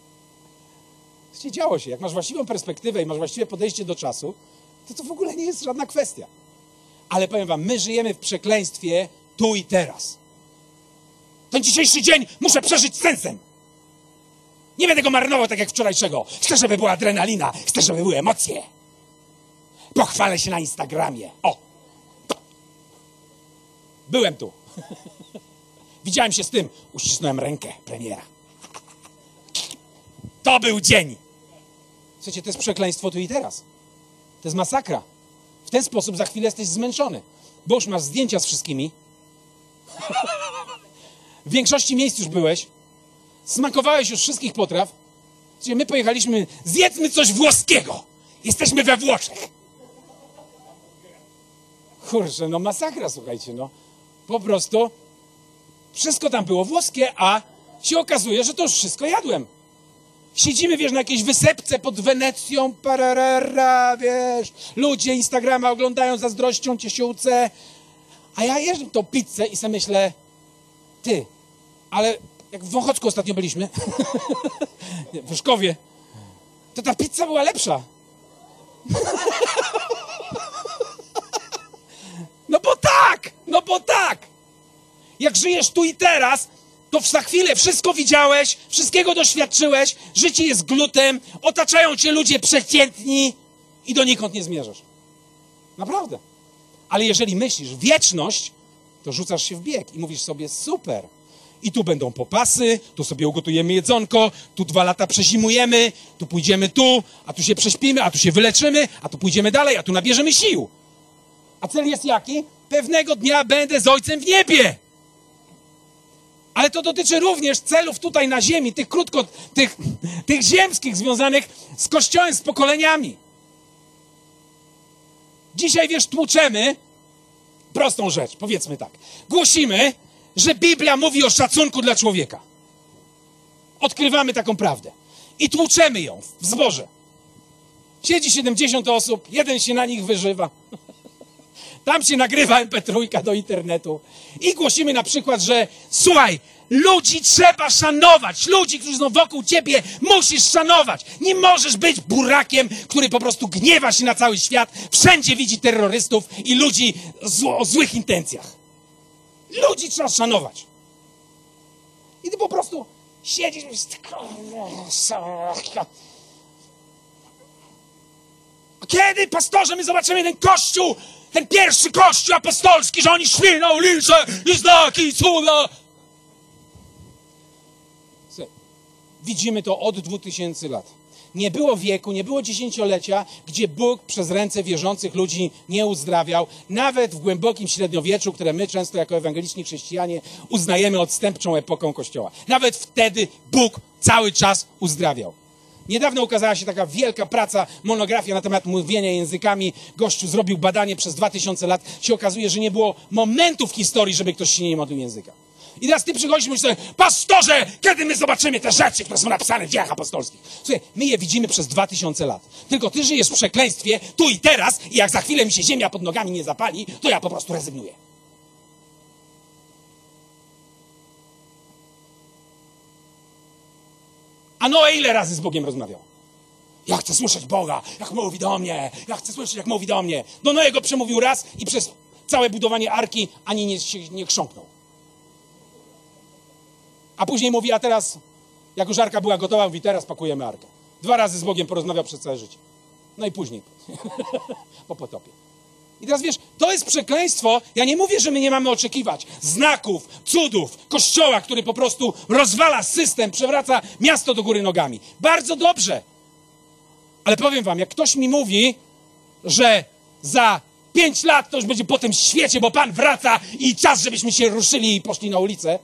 A: Działo się. Jak masz właściwą perspektywę i masz właściwe podejście do czasu, to to w ogóle nie jest żadna kwestia. Ale powiem wam, my żyjemy w przekleństwie tu i teraz. Ten dzisiejszy dzień muszę przeżyć z sensem. Nie będę go marnował tak jak wczorajszego. Chcę, żeby była adrenalina. Chcę, żeby były emocje. Pochwalę się na Instagramie. O! Byłem tu. Widziałem się z tym. Uścisnąłem rękę premiera. To był dzień. Słuchajcie, to jest przekleństwo tu i teraz. To jest masakra. W ten sposób za chwilę jesteś zmęczony. Bo już masz zdjęcia z wszystkimi. W większości miejsc już byłeś. Smakowałeś już wszystkich potraw. Słuchajcie, my pojechaliśmy, zjedzmy coś włoskiego. Jesteśmy we Włoszech. Kurczę, no masakra, słuchajcie, no. Po prostu wszystko tam było włoskie, a się okazuje, że to już wszystko jadłem. Siedzimy, wiesz, na jakiejś wysepce pod Wenecją, pararara, wiesz, ludzie Instagrama oglądają, zazdrością ciesiółce, a ja jesz tą pizzę i sobie myślę, ty, ale jak w Wąchocku ostatnio byliśmy, w Wyszkowie, to ta pizza była lepsza. No bo tak, no bo tak. Jak żyjesz tu i teraz, to za chwilę wszystko widziałeś, wszystkiego doświadczyłeś, życie jest glutem, otaczają cię ludzie przeciętni i donikąd nie zmierzasz. Naprawdę. Ale jeżeli myślisz wieczność, to rzucasz się w bieg i mówisz sobie super. I tu będą popasy, tu sobie ugotujemy jedzonko, tu dwa lata przezimujemy, tu pójdziemy tu, a tu się prześpimy, a tu się wyleczymy, a tu pójdziemy dalej, a tu nabierzemy sił. A cel jest jaki? Pewnego dnia będę z Ojcem w niebie. Ale to dotyczy również celów tutaj na ziemi, tych krótko, tych, tych ziemskich, związanych z Kościołem, z pokoleniami. Dzisiaj, wiesz, tłuczemy prostą rzecz, powiedzmy tak. Głosimy, że Biblia mówi o szacunku dla człowieka. Odkrywamy taką prawdę. I tłuczemy ją w zborze. Siedzi siedemdziesiąt osób, jeden się na nich wyżywa. Tam się nagrywa em pe trzy do internetu. I głosimy na przykład, że słuchaj, ludzi trzeba szanować. Ludzi, którzy są wokół ciebie, musisz szanować. Nie możesz być burakiem, który po prostu gniewa się na cały świat, wszędzie widzi terrorystów i ludzi zło, o złych intencjach. Ludzi trzeba szanować. I ty po prostu siedzisz i myślisz, kiedy, pastorze, my zobaczymy ten kościół, ten pierwszy kościół apostolski, że oni szli na ulicę i znaki, i cuda. Widzimy to od dwóch tysięcy lat. Nie było wieku, nie było dziesięciolecia, gdzie Bóg przez ręce wierzących ludzi nie uzdrawiał. Nawet w głębokim średniowieczu, które my często jako ewangeliczni chrześcijanie uznajemy odstępczą epoką Kościoła. Nawet wtedy Bóg cały czas uzdrawiał. Niedawno ukazała się taka wielka praca, monografia na temat mówienia językami. Gościu zrobił badanie przez dwa tysiące lat. Się okazuje, że nie było momentu w historii, żeby ktoś się nie modlił języka. I teraz ty przychodzisz i mówisz sobie, pastorze, kiedy my zobaczymy te rzeczy, które są napisane w dziejach apostolskich? Słuchaj, my je widzimy przez dwa tysiące lat. Tylko ty żyjesz w przekleństwie tu i teraz i jak za chwilę mi się ziemia pod nogami nie zapali, to ja po prostu rezygnuję. A Noe ile razy z Bogiem rozmawiał? Ja chcę słyszeć Boga, jak mówi do mnie. Ja chcę słyszeć, jak mówi do mnie. Do Noego przemówił raz i przez całe budowanie arki ani nie, się nie krząknął. A później mówi, a teraz Jak już arka była gotowa, mówi, teraz pakujemy arkę. Dwa razy z Bogiem porozmawiał przez całe życie. No i później po potopie. I teraz wiesz, to jest przekleństwo. Ja nie mówię, że my nie mamy oczekiwać znaków, cudów, kościoła, który po prostu rozwala system, przewraca miasto do góry nogami. Bardzo dobrze. Ale powiem wam, jak ktoś mi mówi, że za pięć lat to już będzie po tym świecie, bo Pan wraca i czas, żebyśmy się ruszyli i poszli na ulicę,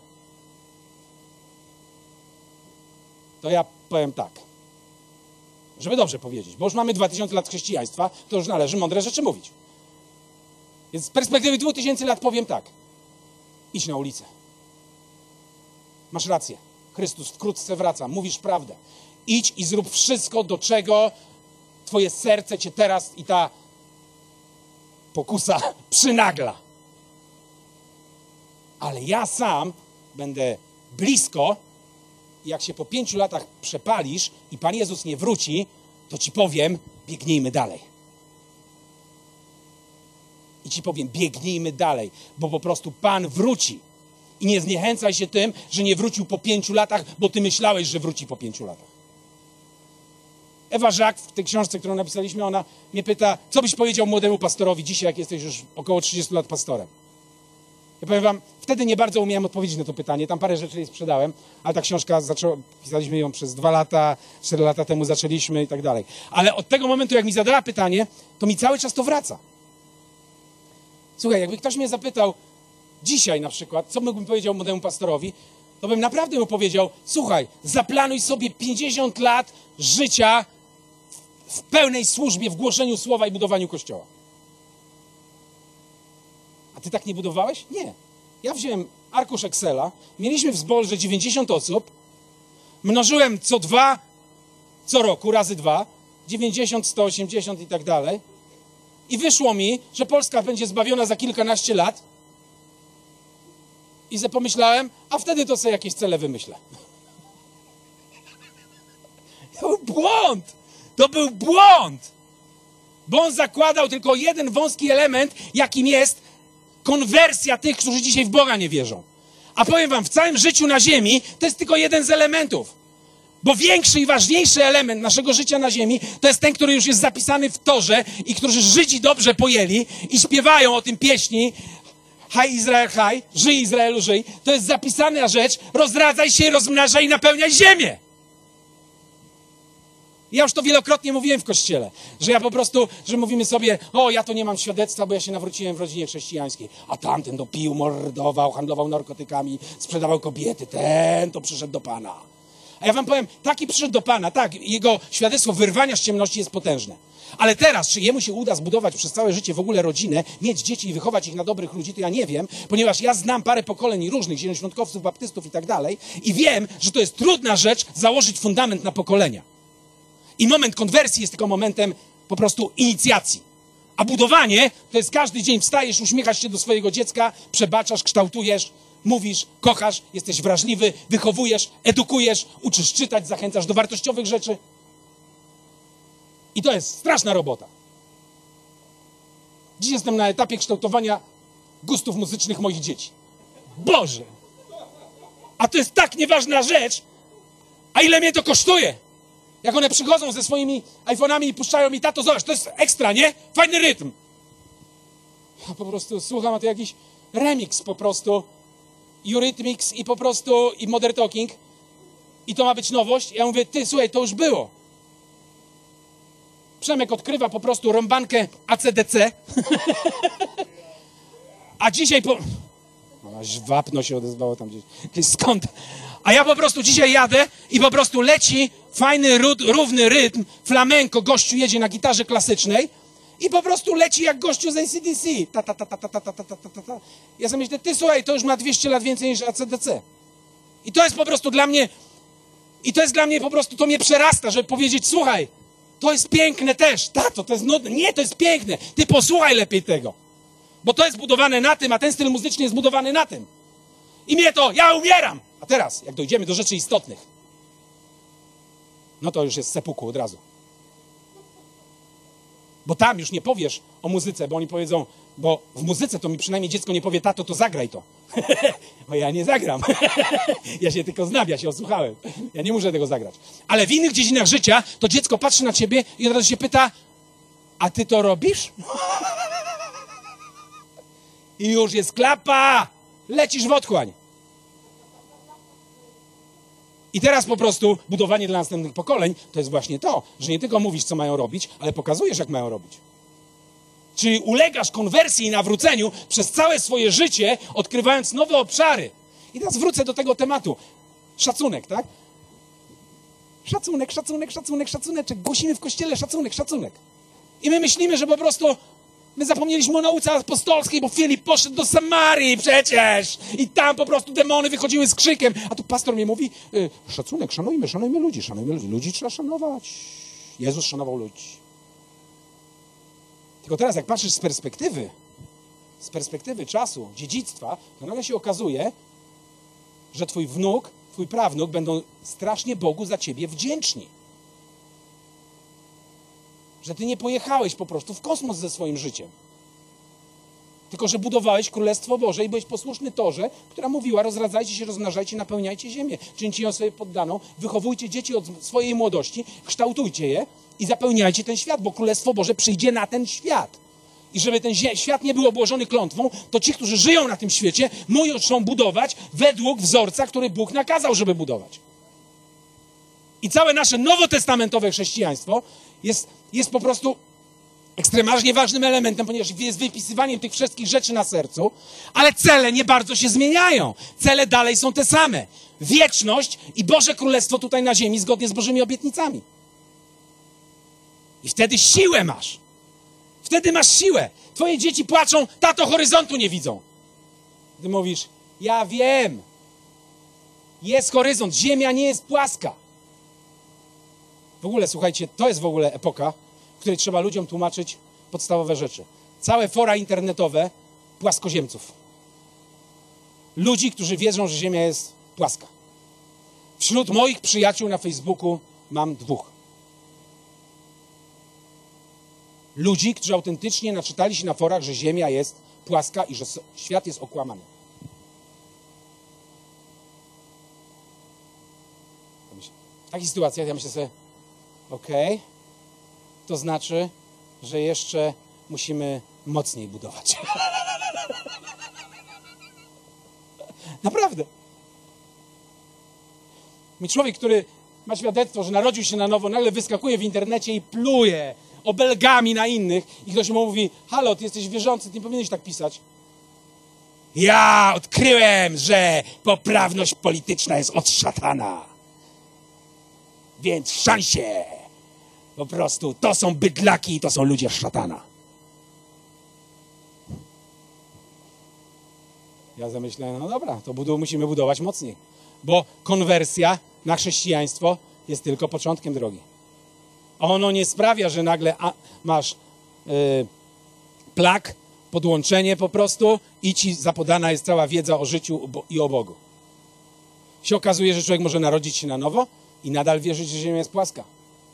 A: to ja powiem tak. Żeby dobrze powiedzieć, bo już mamy dwa tysiące lat chrześcijaństwa, to już należy mądre rzeczy mówić. Więc z perspektywy dwóch tysięcy lat powiem tak. Idź na ulicę. Masz rację. Chrystus wkrótce wraca. Mówisz prawdę. Idź i zrób wszystko, do czego twoje serce cię teraz i ta pokusa przynagla. Ale ja sam będę blisko i jak się po pięciu latach przepalisz i Pan Jezus nie wróci, to ci powiem, biegnijmy dalej. I ci powiem, biegnijmy dalej, bo po prostu Pan wróci. I nie zniechęcaj się tym, że nie wrócił po pięciu latach, bo ty myślałeś, że wróci po pięciu latach. Ewa Żak w tej książce, którą napisaliśmy, ona mnie pyta, co byś powiedział młodemu pastorowi dzisiaj, jak jesteś już około trzydziestu lat pastorem? Ja powiem wam, wtedy nie bardzo umiałem odpowiedzieć na to pytanie, tam parę rzeczy jej sprzedałem, ale ta książka, zaczęła, pisaliśmy ją przez dwa lata, cztery lata temu zaczęliśmy i tak dalej. Ale od tego momentu, jak mi zadała pytanie, to mi cały czas to wraca. Słuchaj, jakby ktoś mnie zapytał dzisiaj na przykład, co bym powiedział młodemu pastorowi, to bym naprawdę mu powiedział, słuchaj, zaplanuj sobie pięćdziesiąt lat życia w pełnej służbie, w głoszeniu słowa i budowaniu kościoła. A ty tak nie budowałeś? Nie. Ja wziąłem arkusz Excela, mieliśmy w zborze dziewięćdziesiąt osób, mnożyłem co dwa, co roku, razy dwa, dziewięćdziesiąt, sto osiemdziesiąt i tak dalej. I wyszło mi, że Polska będzie zbawiona za kilkanaście lat. I sobie pomyślałem, a wtedy to sobie jakieś cele wymyślę. To był błąd! To był błąd! Bo on zakładał tylko jeden wąski element, jakim jest konwersja tych, którzy dzisiaj w Boga nie wierzą. A powiem wam, w całym życiu na ziemi to jest tylko jeden z elementów. Bo większy i ważniejszy element naszego życia na ziemi to jest ten, który już jest zapisany w Torze i którzy Żydzi dobrze pojęli i śpiewają o tym pieśni Haj Izrael, haj, żyj Izraelu, żyj. To jest zapisana rzecz, rozradzaj się, rozmnażaj i napełniaj ziemię. Ja już to wielokrotnie mówiłem w kościele, że ja po prostu, że mówimy sobie, o, ja to nie mam świadectwa, bo ja się nawróciłem w rodzinie chrześcijańskiej, a tamten to pił, mordował, handlował narkotykami, sprzedawał kobiety, ten to przyszedł do Pana. A ja wam powiem, taki przyszedł do Pana, tak, jego świadectwo wyrwania z ciemności jest potężne. Ale teraz, czy jemu się uda zbudować przez całe życie w ogóle rodzinę, mieć dzieci i wychować ich na dobrych ludzi, to ja nie wiem, ponieważ ja znam parę pokoleń różnych, zielonoświątkowców, baptystów i tak dalej i wiem, że to jest trudna rzecz założyć fundament na pokolenia. I moment konwersji jest tylko momentem po prostu inicjacji. A budowanie to jest każdy dzień wstajesz, uśmiechasz się do swojego dziecka, przebaczasz, kształtujesz, mówisz, kochasz, jesteś wrażliwy, wychowujesz, edukujesz, uczysz czytać, zachęcasz do wartościowych rzeczy. I to jest straszna robota. Dziś jestem na etapie kształtowania gustów muzycznych moich dzieci. Boże! A to jest tak nieważna rzecz, a ile mnie to kosztuje? Jak one przychodzą ze swoimi iPhone'ami i puszczają mi, tato, zobacz, to jest ekstra, nie? Fajny rytm. Ja po prostu słucham, a to jakiś remix po prostu. Eurythmics i po prostu, i Modern Talking. I to ma być nowość. Ja mówię, ty, słuchaj, to już było. Przemek odkrywa po prostu rąbankę A C D C. A dzisiaj po... Aż wapno się odezwało tam gdzieś. Skąd? A ja po prostu dzisiaj jadę i po prostu leci fajny, równy rytm, flamenko, gościu jedzie na gitarze klasycznej i po prostu leci jak gościu z A C D C. Ta, ta, ta, ta, ta, ta, ta, ta, ta, ta. Ja sobie myślę, ty słuchaj, to już ma dwieście lat więcej niż A C D C. I to jest po prostu dla mnie, i to jest dla mnie po prostu, to mnie przerasta, żeby powiedzieć, słuchaj, to jest piękne też. Tato, to jest nudne. Nie, to jest piękne. Ty posłuchaj lepiej tego. Bo to jest budowane na tym, a ten styl muzyczny jest budowany na tym. I mnie to, ja umieram. A teraz, jak dojdziemy do rzeczy istotnych, no to już jest sepuku od razu. Bo tam już nie powiesz o muzyce, bo oni powiedzą, bo w muzyce to mi przynajmniej dziecko nie powie, tato, to zagraj to. Bo ja nie zagram. Ja się tylko znam, ja się osłuchałem. Ja nie muszę tego zagrać. Ale w innych dziedzinach życia to dziecko patrzy na ciebie i od razu się pyta, a ty to robisz? I już jest klapa! Lecisz w otchłań. I teraz po prostu budowanie dla następnych pokoleń to jest właśnie to, że nie tylko mówisz, co mają robić, ale pokazujesz, jak mają robić. Czyli ulegasz konwersji i nawróceniu przez całe swoje życie, odkrywając nowe obszary. I teraz wrócę do tego tematu. Szacunek, tak? Szacunek, szacunek, szacunek, szacuneczek. Głosimy w kościele szacunek, szacunek. I my myślimy, że po prostu my zapomnieliśmy o nauce apostolskiej, bo Filip poszedł do Samarii przecież. I tam po prostu demony wychodziły z krzykiem. A tu pastor mi mówi, y, szacunek, szanujmy, szanujmy ludzi, szanujmy ludzi. Ludzi trzeba szanować. Jezus szanował ludzi. Tylko teraz, jak patrzysz z perspektywy, z perspektywy czasu, dziedzictwa, to nagle się okazuje, że twój wnuk, twój prawnuk będą strasznie Bogu za ciebie wdzięczni. Że ty nie pojechałeś po prostu w kosmos ze swoim życiem. Tylko że budowałeś Królestwo Boże i byłeś posłuszny Torze, która mówiła, rozradzajcie się, rozmnażajcie, napełniajcie ziemię. Czyńcie ją sobie poddaną, wychowujcie dzieci od swojej młodości, kształtujcie je i zapełniajcie ten świat, bo Królestwo Boże przyjdzie na ten świat. I żeby ten świat nie był obłożony klątwą, to ci, którzy żyją na tym świecie, muszą budować według wzorca, który Bóg nakazał, żeby budować. I całe nasze nowotestamentowe chrześcijaństwo jest, jest po prostu ekstremalnie ważnym elementem, ponieważ jest wypisywaniem tych wszystkich rzeczy na sercu, ale cele nie bardzo się zmieniają. Cele dalej są te same. Wieczność i Boże Królestwo tutaj na ziemi zgodnie z Bożymi obietnicami. I wtedy siłę masz. Wtedy masz siłę. Twoje dzieci płaczą, tato, horyzontu nie widzą. Ty mówisz, ja wiem. Jest horyzont, ziemia nie jest płaska. W ogóle, słuchajcie, to jest w ogóle epoka, w której trzeba ludziom tłumaczyć podstawowe rzeczy. Całe fora internetowe płaskoziemców. Ludzi, którzy wierzą, że ziemia jest płaska. Wśród moich przyjaciół na Facebooku mam dwóch. Ludzi, którzy autentycznie naczytali się na forach, że ziemia jest płaska i że świat jest okłamany. W takich sytuacjach ja myślę sobie, okej, okay, to znaczy, że jeszcze musimy mocniej budować. Naprawdę. Mi człowiek, który ma świadectwo, że narodził się na nowo, nagle wyskakuje w internecie i pluje obelgami na innych i ktoś mu mówi, halo, ty jesteś wierzący, ty nie powinieneś tak pisać. Ja odkryłem, że poprawność polityczna jest od szatana. Więc szansie. Po prostu to są bydlaki i to są ludzie szatana. Ja zamyślałem, no dobra, to budu- musimy budować mocniej. Bo konwersja na chrześcijaństwo jest tylko początkiem drogi. Ono nie sprawia, że nagle a, masz yy, plak, podłączenie po prostu i ci zapodana jest cała wiedza o życiu i o Bogu. Się okazuje, że człowiek może narodzić się na nowo i nadal wierzyć, że ziemia jest płaska.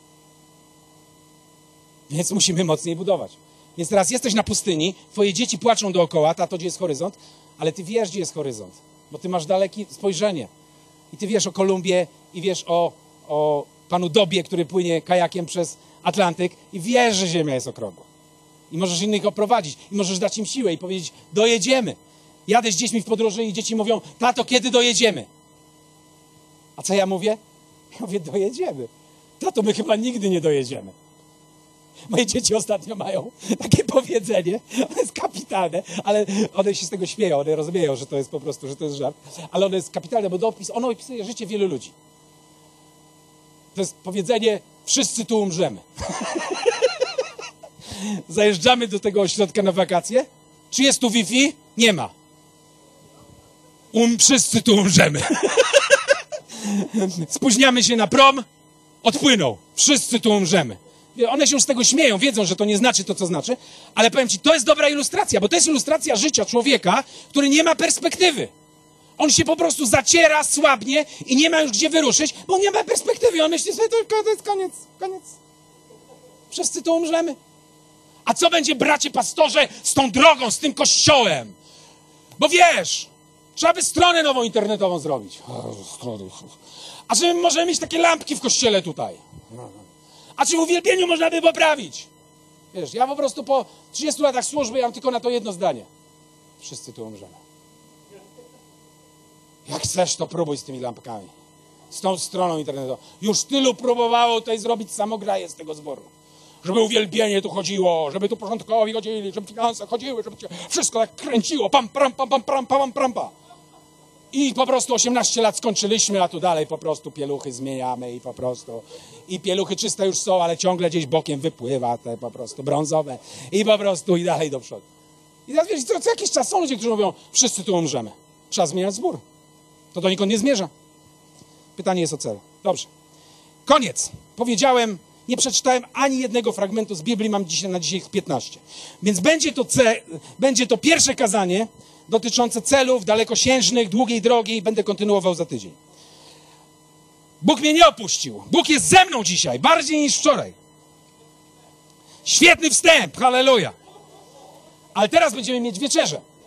A: Więc musimy mocniej budować. Więc teraz jesteś na pustyni, twoje dzieci płaczą dookoła, tato, gdzie jest horyzont, ale ty wiesz, gdzie jest horyzont, bo ty masz dalekie spojrzenie. I ty wiesz o Kolumbie i wiesz o, o panu Dobie, który płynie kajakiem przez Atlantyk i wiesz, że ziemia jest okrągła. I możesz innych oprowadzić i możesz dać im siłę i powiedzieć, dojedziemy. Jadę z dziećmi w podróży i dzieci mówią, tato, kiedy dojedziemy? A co ja mówię? Ja mówię, dojedziemy. Tato, my chyba nigdy nie dojedziemy. Moje dzieci ostatnio mają takie powiedzenie, ono jest kapitalne, ale one się z tego śmieją, one rozumieją, że to jest po prostu, że to jest żart, ale ono jest kapitalne, bo dopis, ono opisuje życie wielu ludzi. To jest powiedzenie, wszyscy tu umrzemy. Zajeżdżamy do tego ośrodka na wakacje. Czy jest tu Wi-Fi? Nie ma. Um, wszyscy tu umrzemy. Spóźniamy się na prom, odpłynął. Wszyscy tu umrzemy. One się już z tego śmieją, wiedzą, że to nie znaczy to, co znaczy, ale powiem ci, to jest dobra ilustracja, bo to jest ilustracja życia człowieka, który nie ma perspektywy. On się po prostu zaciera, słabnie i nie ma już gdzie wyruszyć, bo on nie ma perspektywy. On myśli sobie, to jest koniec, koniec. Wszyscy tu umrzemy. A co będzie, bracie pastorze, z tą drogą, z tym kościołem? Bo wiesz, trzeba by stronę nową internetową zrobić. A czy możemy mieć takie lampki w kościele tutaj? A czy w uwielbieniu można by poprawić? Wiesz, ja po prostu po trzydziestu latach służby ja mam tylko na to jedno zdanie. Wszyscy tu umrzemy. Jak chcesz, to próbuj z tymi lampkami. Z tą stroną internetową. Już tylu próbowało tutaj zrobić samograje z tego zboru. Żeby uwielbienie tu chodziło, żeby tu porządkowi chodzili, żeby finanse chodziły, żeby wszystko tak kręciło. Pam, pam, pam, pam, pam, pam, pam, pam. I po prostu osiemnaście lat skończyliśmy, a tu dalej po prostu pieluchy zmieniamy i po prostu... I pieluchy czyste już są, ale ciągle gdzieś bokiem wypływa te po prostu brązowe. I po prostu i dalej do przodu. I teraz wiesz, co, co jakiś czas są ludzie, którzy mówią, wszyscy tu umrzemy. Trzeba zmieniać zbór. To donikąd nie zmierza. Pytanie jest o cel. Dobrze. Koniec. Powiedziałem, nie przeczytałem ani jednego fragmentu z Biblii, mam dzisiaj na dzisiaj ich piętnaście. Więc będzie to, ce, będzie to pierwsze kazanie dotyczące celów dalekosiężnych, długiej drogi i będę kontynuował za tydzień. Bóg mnie nie opuścił. Bóg jest ze mną dzisiaj, bardziej niż wczoraj. Świetny wstęp, halleluja. Ale teraz będziemy mieć wieczerzę.